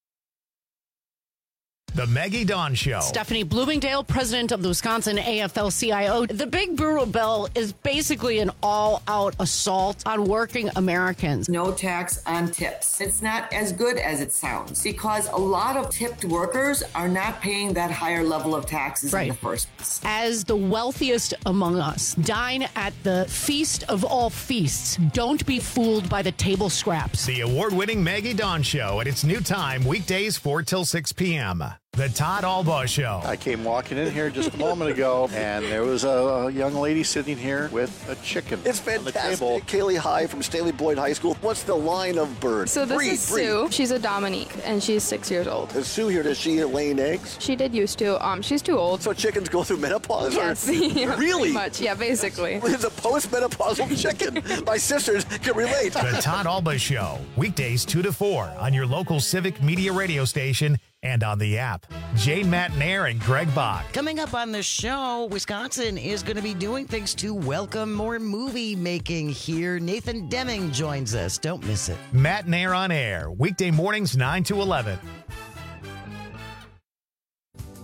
The Maggie Dawn Show. Stephanie Bloomingdale, president of the Wisconsin AFL-CIO. The Big Brewer Bill is basically an all-out assault on working Americans. No tax on tips. It's not as good as it sounds because a lot of tipped workers are not paying that higher level of taxes in the first place. As the wealthiest among us, dine at the feast of all feasts. Don't be fooled by the table scraps. The award-winning Maggie Dawn Show at its new time, weekdays 4 till 6 p.m. The Todd Albaugh Show. I came walking in here just a moment ago, and there was a young lady sitting here with a chicken. It's fantastic. Kaylee High from Staley Boyd High School. What's the line of bird? So this is Sue. She's a Dominique, and she's 6 years old. Is Sue here? Does she laying eggs? She did used to. She's too old. So chickens go through menopause? Yes. Yeah, really? Pretty much. Yeah, basically. It's a post-menopausal chicken. My sisters can relate. The Todd Albaugh Show. Weekdays 2 to 4 on your local Civic Media radio station and on the app. Jane Matt Nair and Greg Bach. Coming up on the show, Wisconsin is going to be doing things to welcome more movie making here. Nathan Deming joins us. Don't miss it. Matt Nair on air. Weekday mornings 9 to 11.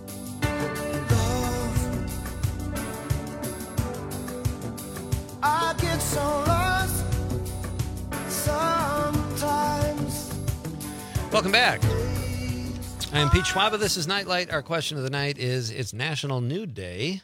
Welcome back. I am Pete Schwab. This is Nightlight. Our question of the night is, it's National Nude Day.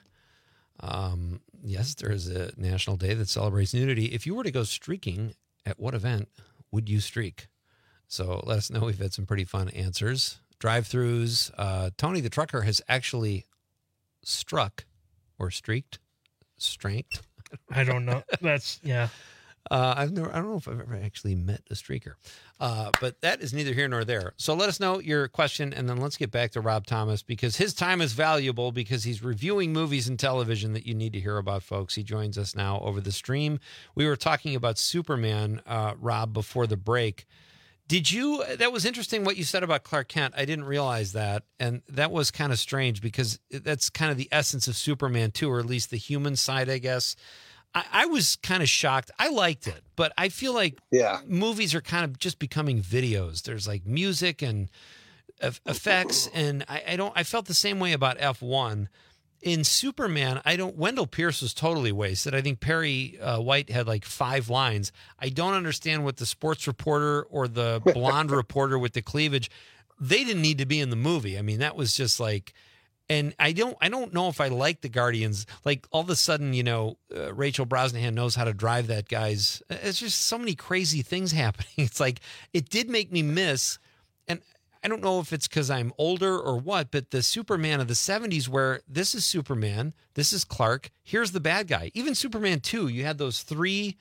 Yes, there is a national day that celebrates nudity. If you were to go streaking, at what event would you streak? So let us know. We've had some pretty fun answers. Drive-thrus. Tony the Trucker has actually struck or streaked. Stranked. I don't know. That's, yeah. I don't know if I've ever actually met a streaker, but that is neither here nor there. So let us know your question, and then let's get back to Rob Thomas, because his time is valuable, because he's reviewing movies and television that you need to hear about, folks. He joins us now over the stream. We were talking about Superman, Rob, before the break. That was interesting what you said about Clark Kent. I didn't realize that, and that was kind of strange, because that's kind of the essence of Superman too, or at least the human side, I guess. I was kind of shocked. I liked it, but I feel like movies are kind of just becoming videos. There's like music and effects, and I felt the same way about F1. In Superman, Wendell Pierce was totally wasted. I think Perry White had like 5 lines. I don't understand what the sports reporter or the blonde reporter with the cleavage, they didn't need to be in the movie. I mean, that was just like, and I don't know if I like the Guardians. Like all of a sudden, Rachel Brosnahan knows how to drive that guy's. It's just so many crazy things happening. It's like, it did make me miss, and I don't know if it's because I'm older or what, but the Superman of the 70s, where this is Superman, this is Clark, here's the bad guy. Even Superman 2, you had those 3,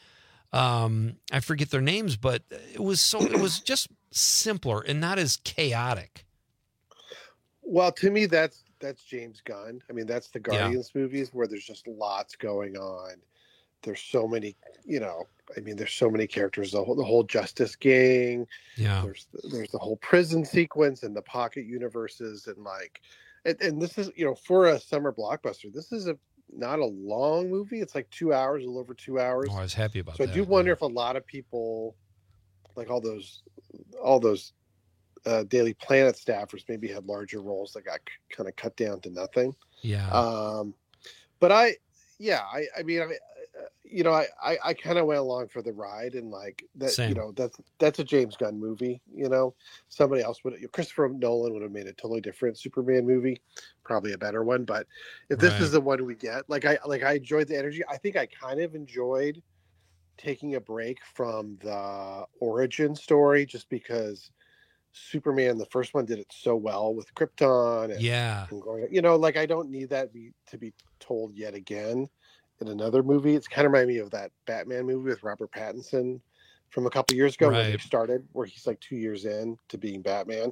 I forget their names, but it was just simpler and not as chaotic. Well, to me, that's James Gunn. I mean, that's the Guardians movies where there's just lots going on. There's so many, there's so many characters. The whole Justice Gang. Yeah. There's the whole prison sequence and the pocket universes, and this is, for a summer blockbuster, this is not a long movie. It's like 2 hours, a little over 2 hours. Oh, I was happy about that. So I do wonder if a lot of people, like all those Daily Planet staffers, maybe had larger roles that got kind of cut down to nothing. Yeah. But I kind of went along for the ride, and like that, Same. That's a James Gunn movie. Somebody else Christopher Nolan would have made a totally different Superman movie, probably a better one. But if this is the one we get, I enjoyed the energy. I think I kind of enjoyed taking a break from the origin story, just because Superman, the first one, did it so well with Krypton. And going, I don't need that to be told yet again in another movie. It's kind of reminded me of that Batman movie with Robert Pattinson from a couple years ago, when they started, where he's like 2 years in to being Batman.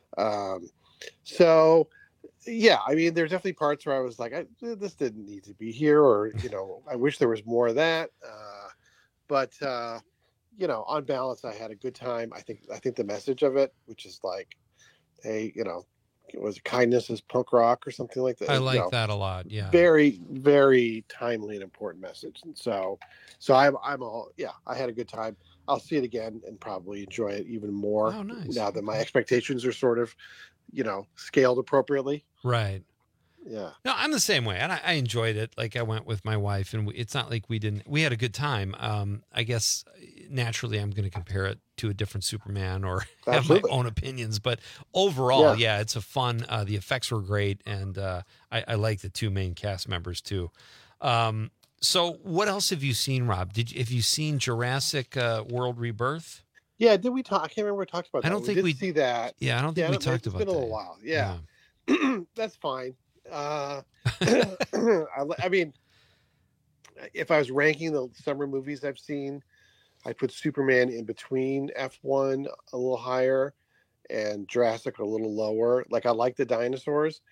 So yeah, I mean, there's definitely parts where I was like, this didn't need to be here, or I wish there was more of that. But on balance, I had a good time. I think the message of it, which is like, hey, was kindness is punk rock or something like that. I like that a lot. Yeah. Very, very timely and important message. And so I had a good time. I'll see it again and probably enjoy it even more. Oh, nice. Now that my expectations are sort of, scaled appropriately. Right. Yeah. No, I'm the same way. And I enjoyed it. Like, I went with my wife, and it's not like we had a good time. I guess naturally I'm going to compare it to a different Superman or have my own opinions, but overall, it's a fun, the effects were great. And, I like the 2 main cast members too. So what else have you seen, Rob? Have you seen Jurassic World Rebirth? Yeah. Did we talk? I can't remember we talked about that. I don't think we see that. Yeah. I don't think we talked about that. It's been a little while. Yeah. That's fine. I mean, if I was ranking the summer movies I've seen, I'd put Superman in between F1 a little higher and Jurassic a little lower. Like, I like the dinosaurs.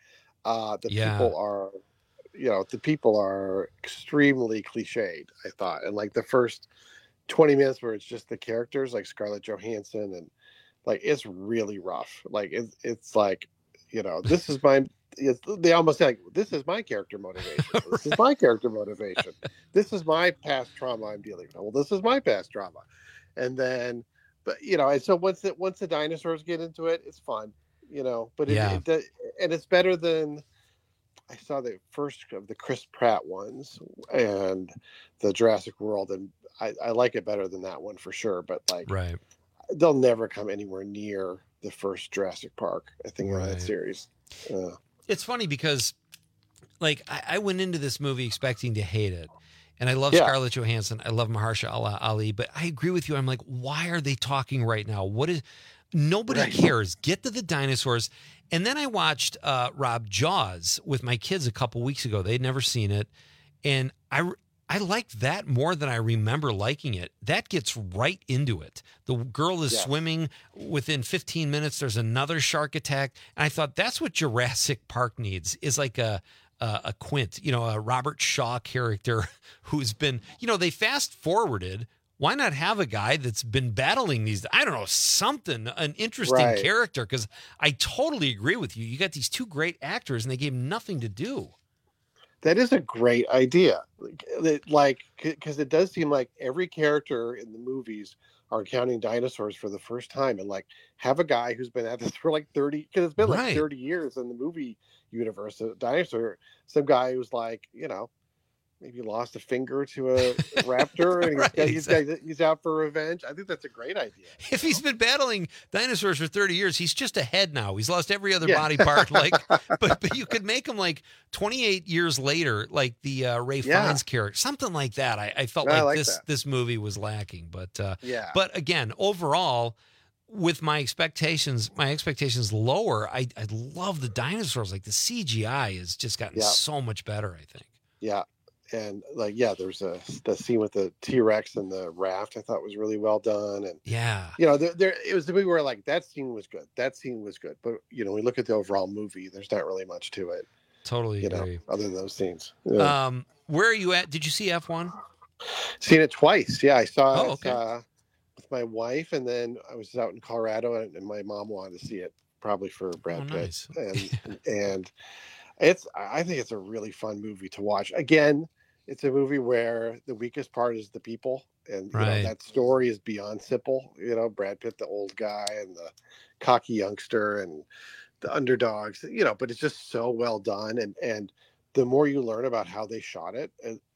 The people are extremely cliched, I thought. And like the first 20 minutes where it's just the characters, like Scarlett Johansson, and like, it's really rough. Like, it's like, this is my... They almost say, like, this is my character motivation. This is my character motivation. This is my past trauma I'm dealing with. Well, this is my past trauma. And then, and so once the dinosaurs get into it, it's fun, but and it's better than, I saw the first of the Chris Pratt ones and the Jurassic World, and I like it better than that one for sure. But like, they'll never come anywhere near the first Jurassic Park, I think, in that series. It's funny because, like, I went into this movie expecting to hate it. And I love Yeah. Scarlett Johansson. I love Mahershala Ali. But I agree with you. I'm like, why are they talking right now? Nobody cares. Get to the dinosaurs. And then I watched Rob Jaws with my kids a couple weeks ago. They'd never seen it. And I liked that more than I remember liking it. That gets right into it. The girl is swimming. Within 15 minutes, there's another shark attack. And I thought that's what Jurassic Park needs, is like a Quint, a Robert Shaw character who's been, they fast forwarded. Why not have a guy that's been battling these? I don't know, an interesting character. Because I totally agree with you. You got these two great actors and they gave him nothing to do. That is a great idea. Because it does seem like every character in the movies are encountering dinosaurs for the first time, and have a guy who's been at this for 30, because it's been 30 years in the movie universe. A dinosaur, some guy who's maybe lost a finger to a raptor, and he's out for revenge. I think that's a great idea. If he's been battling dinosaurs for 30 years, he's just a head now. He's lost every other body part. But you could make him 28 years later, like the Ray Fiennes character, something like that. I felt this movie was lacking. But again, overall, with my expectations lower, I love the dinosaurs. Like the CGI has just gotten so much better, I think. Yeah. And there's the scene with the T-Rex and the raft I thought was really well done. And it was the movie where that scene was good. But we look at the overall movie, there's not really much to it. Totally agree. Other than those scenes. Where are you at? Did you see F1? Seen it twice. Yeah, I saw it with my wife, and then I was out in Colorado, and my mom wanted to see it, probably for Brad Pitt. Nice. And I think it's a really fun movie to watch. Again, it's a movie where the weakest part is the people, and that story is beyond simple. Brad Pitt, the old guy, and the cocky youngster, and the underdogs. But it's just so well done, and the more you learn about how they shot it,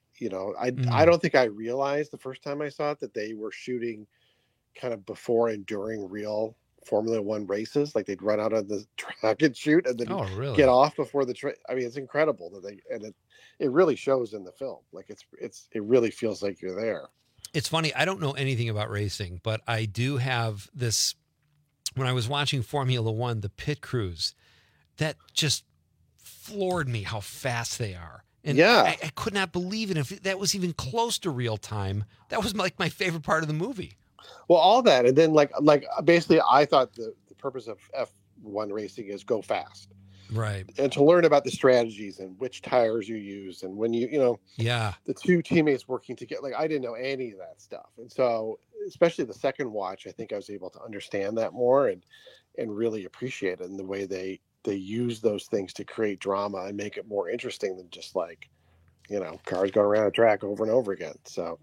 I don't think I realized the first time I saw it that they were shooting kind of before and during real Formula One races. Like they'd run out on the track and shoot, and then get off before the train. I mean, it's incredible that it really shows in the film. Like it really feels like you're there. It's funny. I don't know anything about racing, but I do have this. When I was watching Formula One, the pit crews, that just floored me how fast they are. And I could not believe it. If that was even close to real time, that was my favorite part of the movie. Well, all that, and then basically, I thought the purpose of F1 racing is go fast, right? And to learn about the strategies and which tires you use, and when the two teammates working together. I didn't know any of that stuff, and so especially the second watch, I think I was able to understand that more and really appreciate it, and the way they use those things to create drama and make it more interesting than just cars going around a track over and over again. So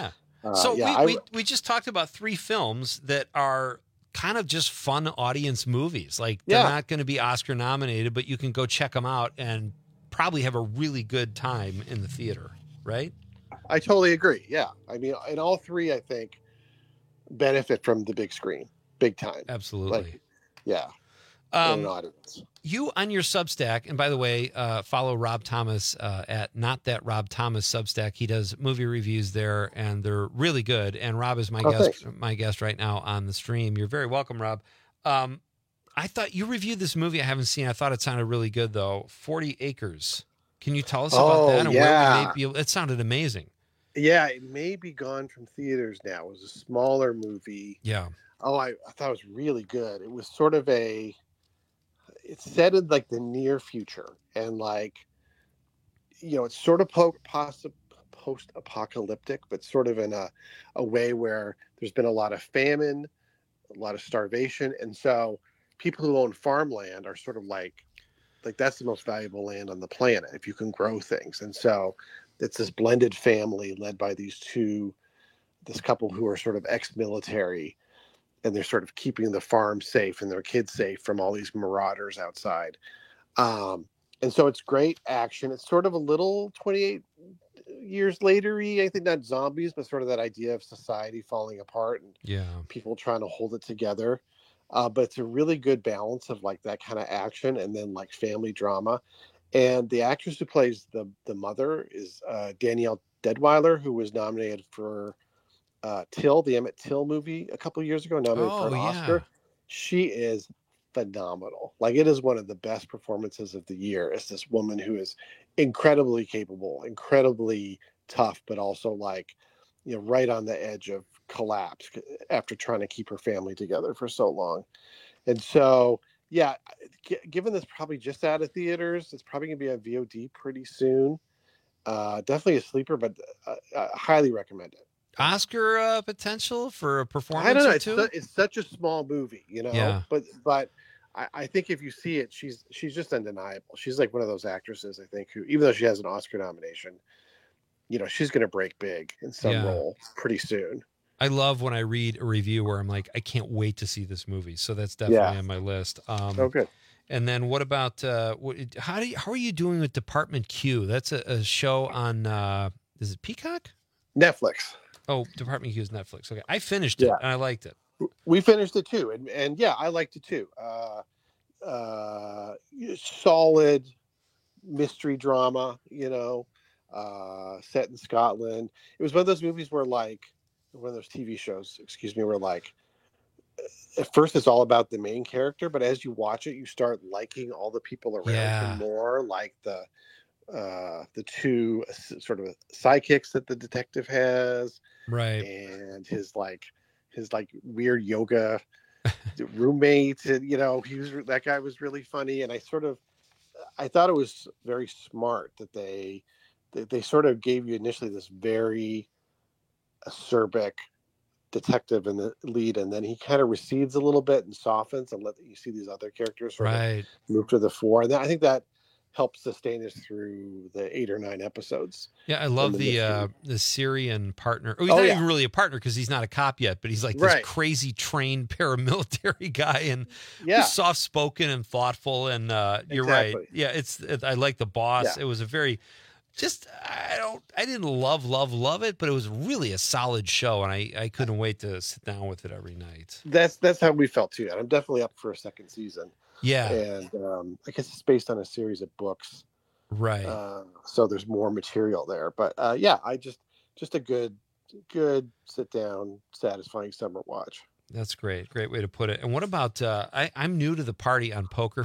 we just talked about 3 films that are kind of just fun audience movies. They're not going to be Oscar nominated, but you can go check them out and probably have a really good time in the theater, right? I totally agree. Yeah. I mean, and all 3, I think, benefit from the big screen, big time. Absolutely. An audience. You on your Substack, and by the way, follow Rob Thomas at Not That Rob Thomas Substack. He does movie reviews there, and they're really good. And Rob is my guest right now on the stream. You're very welcome, Rob. I thought you reviewed this movie I haven't seen. I thought it sounded really good, though. 40 Acres. Can you tell us about that? And where we may be it sounded amazing. Yeah, it may be gone from theaters now. It was a smaller movie. Yeah. Oh, I thought it was really good. It was sort of it's set in the near future, and it's sort of post-apocalyptic, but sort of in a way where there's been a lot of famine, a lot of starvation, and so people who own farmland are sort of like that's the most valuable land on the planet if you can grow things. And so it's this blended family led by this couple who are sort of ex-military, and they're sort of keeping the farm safe and their kids safe from all these marauders outside. And so it's great action. It's sort of a little 28 years later-y, I think, not zombies, but sort of that idea of society falling apart and people trying to hold it together. but it's a really good balance of like that kind of action and then like family drama. And the actress who plays the mother is Danielle Deadwyler, who was nominated for Till, the Emmett Till movie a couple of years ago, nominated for an Oscar. She is phenomenal. Like, it is one of the best performances of the year. It's this woman who is incredibly capable, incredibly tough, but also like, right on the edge of collapse after trying to keep her family together for so long. And so, yeah, given this probably just out of theaters, it's probably going to be on VOD pretty soon. Definitely a sleeper, but I highly recommend it. Oscar potential for a performance? I don't know. Or two? It's such a small movie, Yeah. But I think if you see it, she's just undeniable. She's like one of those actresses, I think, who, even though she has an Oscar nomination, she's going to break big in some role pretty soon. I love when I read a review where I'm like, I can't wait to see this movie. So that's definitely on my list. Good. And then what about how are you doing with Department Q? That's a show on is it Peacock? Netflix. Oh, Department Q is Netflix. Okay, I finished it and I liked it. We finished it too, and yeah, I liked it too. Solid mystery drama, set in Scotland. It was one of those movies where one of those TV shows, where like at first it's all about the main character, but as you watch it, you start liking all the people around him more, like the two sort of sidekicks that the detective has, right? And his weird yoga roommate, and that guy was really funny. And I thought it was very smart that they sort of gave you initially this very acerbic detective in the lead, and then he kind of recedes a little bit and softens and let you see these other characters sort of move to the fore. And I think that helped sustain us through the 8 or 9 episodes. Yeah, I love the Syrian partner. Oh, he's not even really a partner because he's not a cop yet, but he's like this crazy trained paramilitary guy, and who's soft-spoken and thoughtful. And you're right. Yeah, I like the boss. Yeah. It was a very I didn't love it, but it was really a solid show, and I couldn't wait to sit down with it every night. That's how we felt too. And I'm definitely up for a second season. Yeah, and I guess it's based on a series of books, right? So there's more material there. But I just a good sit down, satisfying summer watch. That's great way to put it. And what about I'm new to the party on Poker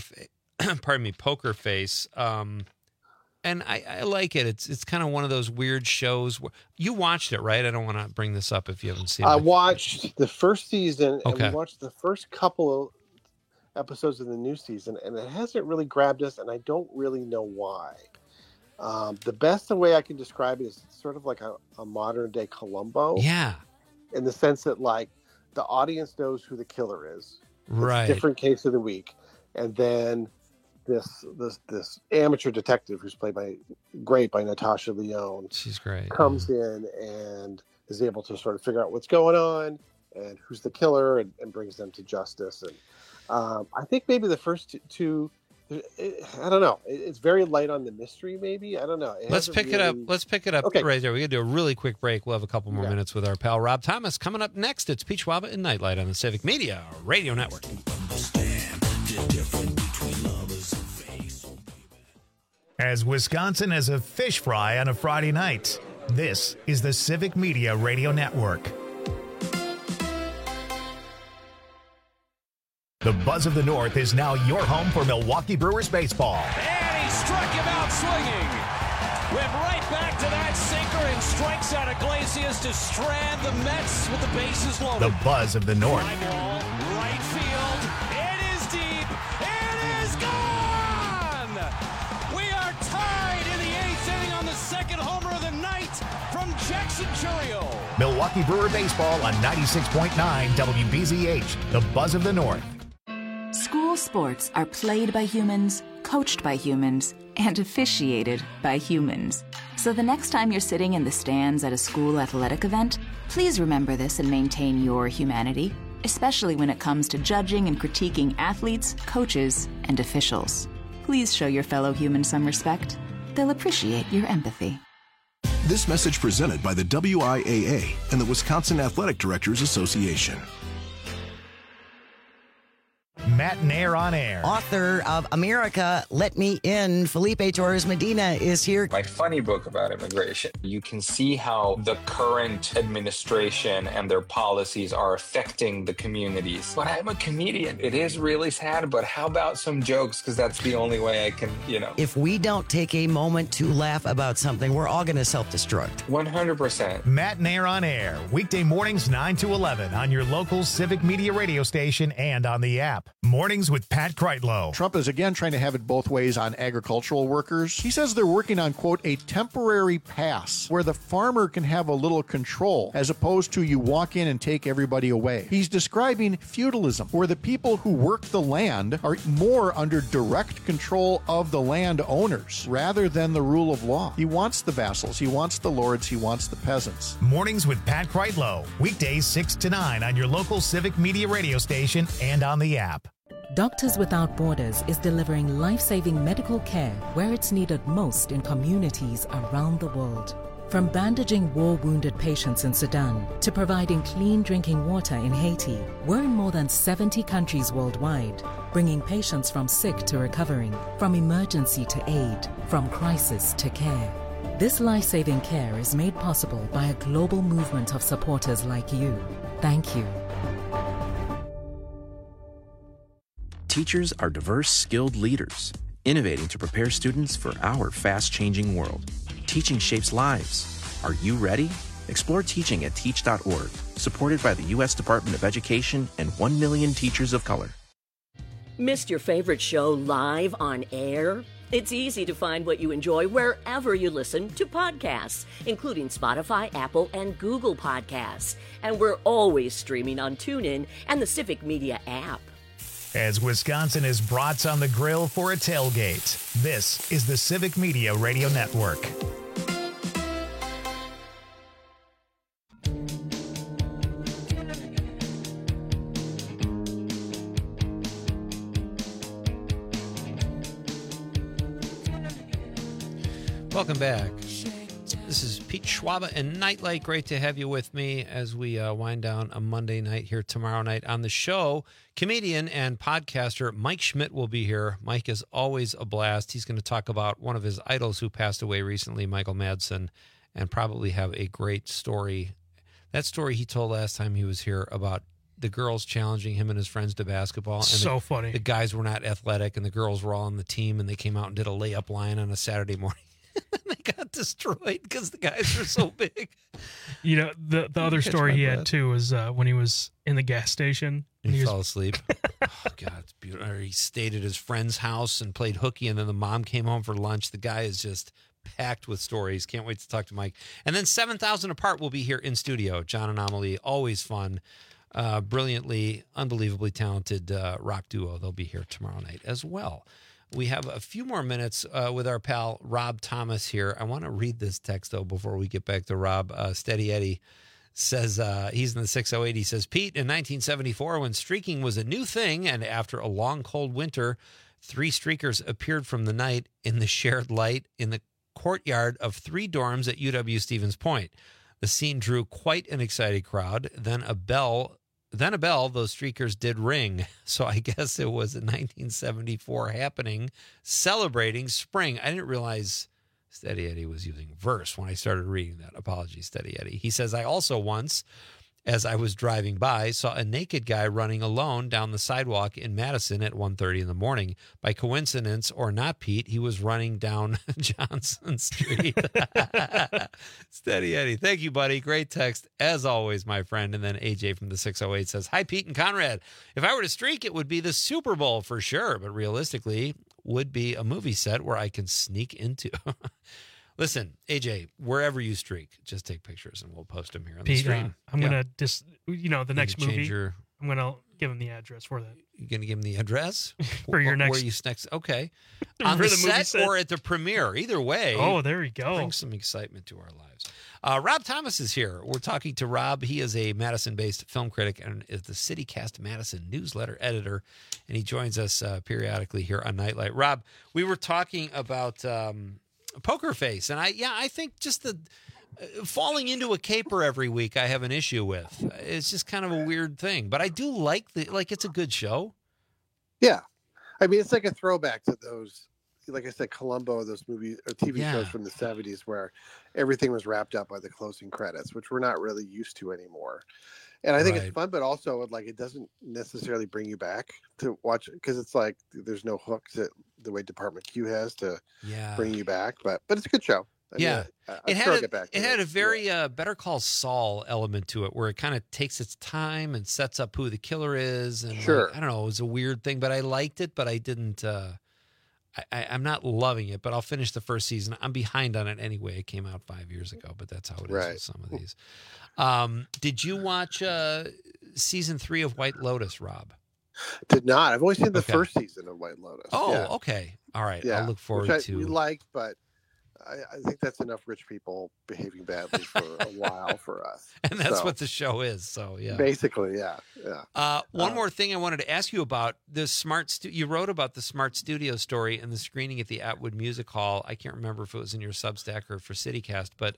Face. And I like it. It's kind of one of those weird shows. You watched it, right? I don't want to bring this up if you haven't seen it. I watched the first season, and we watched the first couple of episodes of the new season, and it hasn't really grabbed us, and I don't really know why. The best way I can describe it is sort of like a modern-day Columbo. Yeah. In the sense that, like, the audience knows who the killer is. Right. It's a different case of the week. And then this amateur detective who's played by Natasha Lyonne. She's great. Comes in and is able to sort of figure out what's going on and who's the killer and brings them to justice. And I think maybe the first two, I don't know. It's very light on the mystery, maybe. I don't know. Let's pick it up right there. We're going to do a really quick break. We'll have a couple more minutes with our pal Rob Thomas. Coming up next, it's Peach Waba and Nightlight on the Civic Media Radio Network. As Wisconsin has a fish fry on a Friday night, this is the Civic Media Radio Network. The Buzz of the North is now your home for Milwaukee Brewers baseball. And he struck him out swinging. Went right back to that sinker and strikes out Iglesias to strand the Mets with the bases loaded. The Buzz of the North. Fly ball, right field. It is deep. It is gone. We are tied in the 8th inning on the second homer of the night from Jackson Chourio. Milwaukee Brewer baseball on 96.9 WBZH. The Buzz of the North. School sports are played by humans, coached by humans, and officiated by humans. So the next time you're sitting in the stands at a school athletic event, please remember this and maintain your humanity, especially when it comes to judging and critiquing athletes, coaches, and officials. Please show your fellow humans some respect. They'll appreciate your empathy. This message presented by the WIAA and the Wisconsin Athletic Directors Association. Matinee on Air. Author of America, Let Me In, Felipe Torres Medina is here. My funny book about immigration. You can see how the current administration and their policies are affecting the communities. But I'm a comedian. It is really sad, but how about some jokes? Because that's the only way I can, If we don't take a moment to laugh about something, we're all going to self-destruct. 100%. Matinee on Air. Weekday mornings 9 to 11 on your local Civic Media radio station and on the app. Mornings with Pat Kreitlow. Trump is again trying to have it both ways on agricultural workers. He says they're working on, quote, a temporary pass where the farmer can have a little control as opposed to you walk in and take everybody away. He's describing feudalism, where the people who work the land are more under direct control of the land owners rather than the rule of law. He wants the vassals, he wants the lords, he wants the peasants. Mornings with Pat Kreitlow. Weekdays 6 to 9 on your local Civic Media radio station and on the app. Doctors Without Borders is delivering life-saving medical care where it's needed most in communities around the world. From bandaging war-wounded patients in Sudan to providing clean drinking water in Haiti, we're in more than 70 countries worldwide, bringing patients from sick to recovering, from emergency to aid, from crisis to care. This life-saving care is made possible by a global movement of supporters like you. Thank you. Teachers are diverse, skilled leaders, innovating to prepare students for our fast-changing world. Teaching shapes lives. Are you ready? Explore teaching at teach.org, supported by the U.S. Department of Education and 1 million teachers of color. Missed your favorite show live on air? It's easy to find what you enjoy wherever you listen to podcasts, including Spotify, Apple, and Google Podcasts. And we're always streaming on TuneIn and the Civic Media app. As Wisconsin is brats on the grill for a tailgate, this is the Civic Media Radio Network. Welcome back. This is Pete Schwaba and Nightlight. Great to have you with me as we wind down a Monday night here tomorrow night on the show. Comedian and podcaster Mike Schmidt will be here. Mike is always a blast. He's going to talk about one of his idols who passed away recently, Michael Madsen, and probably have a great story. That story he told last time he was here about the girls challenging him and his friends to basketball. And so funny. The guys were not athletic, and the girls were all on the team, and they came out and did a layup line on a Saturday morning. They got destroyed because the guys were so big. The other story he had too was when he was in the gas station. He fell asleep. Oh, God, it's beautiful. Or he stayed at his friend's house and played hooky, and then the mom came home for lunch. The guy is just packed with stories. Can't wait to talk to Mike. And then 7,000 Apart will be here in studio. John and Amelie, always fun. Brilliantly, unbelievably talented rock duo. They'll be here tomorrow night as well. We have a few more minutes with our pal Rob Thomas here. I want to read this text, though, before we get back to Rob. Steady Eddie says, he's in the 608. He says, Pete, in 1974, when streaking was a new thing, and after a long, cold winter, 3 streakers appeared from the night in the shared light in the courtyard of 3 dorms at UW-Stevens Point. The scene drew quite an excited crowd. Then a bell, those streakers did ring. So I guess it was a 1974 happening celebrating spring. I didn't realize Steady Eddie was using verse when I started reading that. Apologies, Steady Eddie. He says, I also once, as I was driving by, saw a naked guy running alone down the sidewalk in Madison at 1:30 in the morning. By coincidence or not, Pete, he was running down Johnson Street. Steady Eddie. Thank you, buddy. Great text, as always, my friend. And then AJ from the 608 says, hi, Pete and Conrad. If I were to streak, it would be the Super Bowl for sure, but realistically, would be a movie set where I can sneak into. Listen, AJ, wherever you streak, just take pictures and we'll post them here on the stream. I'm going to the next movie, your... I'm going to give him the address for that. You're going to give him the address? For your next... Where you next... Okay. On the set or at the premiere. Either way. Oh, there you go. Bring some excitement to our lives. Rob Thomas is here. We're talking to Rob. He is a Madison-based film critic and is the CityCast Madison newsletter editor, and he joins us periodically here on Nightlight. Rob, we were talking about... Poker Face, and I think just the falling into a caper every week I have an issue with. It's just kind of a weird thing, but I do like it's a good show. Yeah. I mean, it's like a throwback to those, like I said, Columbo, those movies or TV shows from the 70s where everything was wrapped up by the closing credits, which we're not really used to anymore. And I think it's fun, but also like it doesn't necessarily bring you back to watch it because it's like there's no hook to the way Department Q has to bring you back. But it's a good show. I mean, it had a very Better Call Saul element to it, where it kind of takes its time and sets up who the killer is. And like, I don't know, it was a weird thing, but I liked it. But I didn't. I'm not loving it, but I'll finish the first season. I'm behind on it anyway. It came out 5 years ago, but that's how it is with some of these. Did you watch season 3 of White Lotus, Rob? Did not. I've only seen the first season of White Lotus. Oh, okay. All right. I'll look forward to. We liked, but I think that's enough rich people behaving badly for a while for us. And that's what the show is. So, yeah. Basically, yeah. One more thing I wanted to ask you about the you wrote about the Smart Studio story and the screening at the Atwood Music Hall. I can't remember if it was in your Substack or for CityCast, but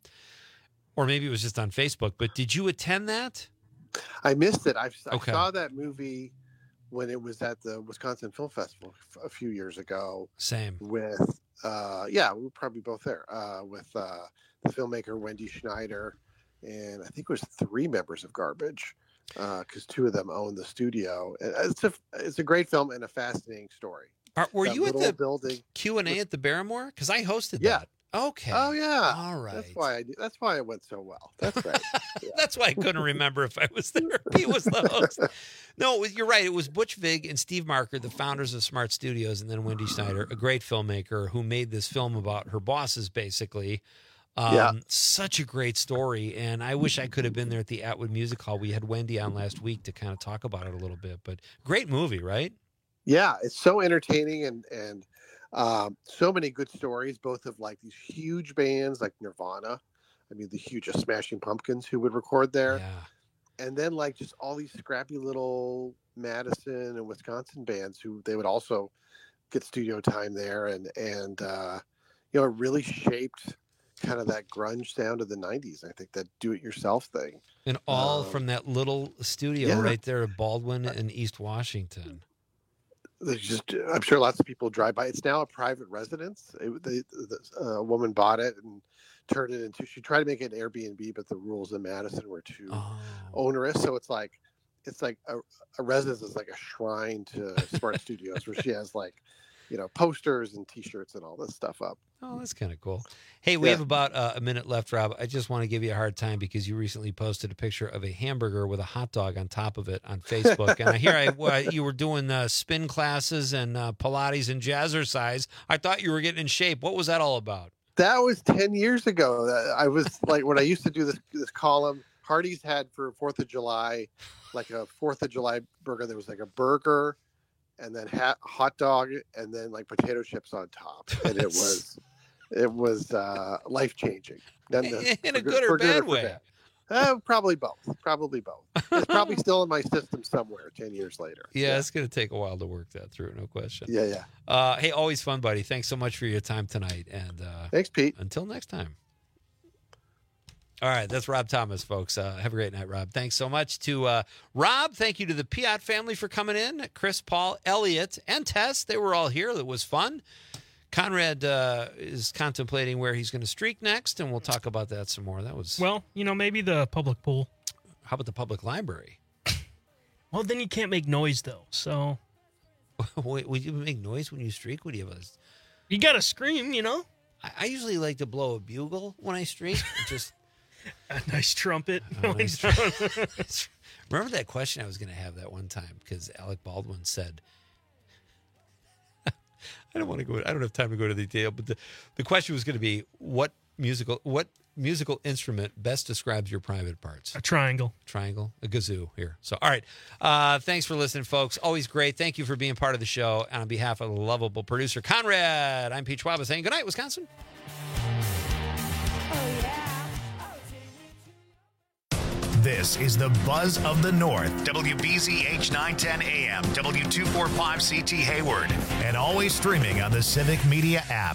or maybe it was just on Facebook. But did you attend that? I missed it. I saw that movie when it was at the Wisconsin Film Festival a few years ago. Same. With we were probably both there with the filmmaker Wendy Schneider, and I think it was 3 members of Garbage, because 2 of them own the studio. And it's a great film and a fascinating story. Were you at the building Q&A at the Barrymore? Because I hosted that. Okay. Oh yeah. All right. That's why it went so well. That's right. That's why I couldn't remember if I was there. He was the host. No, you're right. It was Butch Vig and Steve Marker, the founders of Smart Studios, and then Wendy Schneider, a great filmmaker who made this film about her bosses, basically. Such a great story, and I wish I could have been there at the Atwood Music Hall. We had Wendy on last week to kind of talk about it a little bit, but great movie, right? Yeah, it's so entertaining and so many good stories, both of like these huge bands like Nirvana. I mean, the hugest Smashing Pumpkins who would record there. Yeah. And then like just all these scrappy little Madison and Wisconsin bands who they would also get studio time there. And it really shaped kind of that grunge sound of the 90s. I think that do-it-yourself thing. And all from that little studio right there at Baldwin in East Washington. I'm sure lots of people drive by. It's now a private residence. A woman bought it and turned it into. She tried to make it an Airbnb, but the rules in Madison were too onerous. So it's like a residence is like a shrine to Smart Studios, where she has like, posters and T-shirts and all this stuff up. Oh, that's kind of cool. Hey, we have about a minute left, Rob. I just want to give you a hard time because you recently posted a picture of a hamburger with a hot dog on top of it on Facebook. And I hear you were doing spin classes and Pilates and jazzercise. I thought you were getting in shape. What was that all about? That was 10 years ago. I was like, when I used to do this column, Hardee's had for 4th of July, like a 4th of July burger. There was like a burger and then hot dog and then like potato chips on top. And it was life-changing. In a good or bad way? Probably both. It's probably still in my system somewhere 10 years later. Yeah, it's going to take a while to work that through, no question. Yeah. Hey, always fun, buddy. Thanks so much for your time tonight. And thanks, Pete. Until next time. All right, that's Rob Thomas, folks. Have a great night, Rob. Thanks so much to Rob. Thank you to the Piat family for coming in. Chris, Paul, Elliot, and Tess. They were all here. That was fun. Conrad is contemplating where he's going to streak next, and we'll talk about that some more. That was maybe the public pool. How about the public library? Well, then you can't make noise, though. So, wait, would you make noise when you streak? What do you have? You got to scream, I usually like to blow a bugle when I streak. Just a nice trumpet. Remember that question I was going to have that one time because Alec Baldwin said. I don't have time to go to the detail, but the question was going to be what musical instrument best describes your private parts? A triangle. A kazoo here. So, all right. Thanks for listening, folks. Always great. Thank you for being part of the show. And on behalf of the lovable producer, Conrad, I'm Pete Schwab saying good night, Wisconsin. This is the Buzz of the North, WBZH 910 AM, W245CT Hayward, and always streaming on the Civic Media app.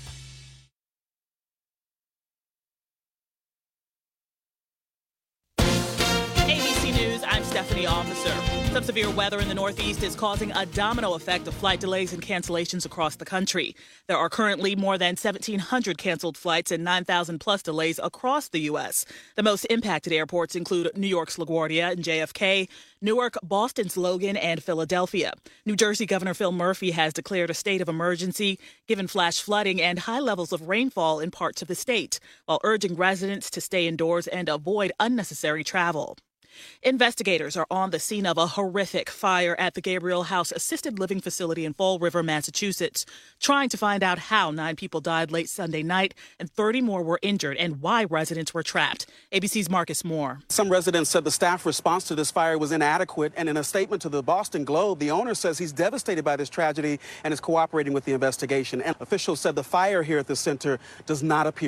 ABC News, I'm Stephanie officer. Some severe weather in the Northeast is causing a domino effect of flight delays and cancellations across the country. There are currently more than 1,700 canceled flights and 9,000 plus delays across the U.S. The most impacted airports include New York's LaGuardia and JFK, Newark, Boston's Logan, and Philadelphia. New Jersey Governor Phil Murphy has declared a state of emergency, given flash flooding and high levels of rainfall in parts of the state, while urging residents to stay indoors and avoid unnecessary travel. Investigators are on the scene of a horrific fire at the Gabriel House Assisted Living Facility in Fall River, Massachusetts, trying to find out how 9 people died late Sunday night and 30 more were injured and why residents were trapped. ABC's Marcus Moore. Some residents said the staff response to this fire was inadequate, and in a statement to the Boston Globe, the owner says he's devastated by this tragedy and is cooperating with the investigation. And officials said the fire here at the center does not appear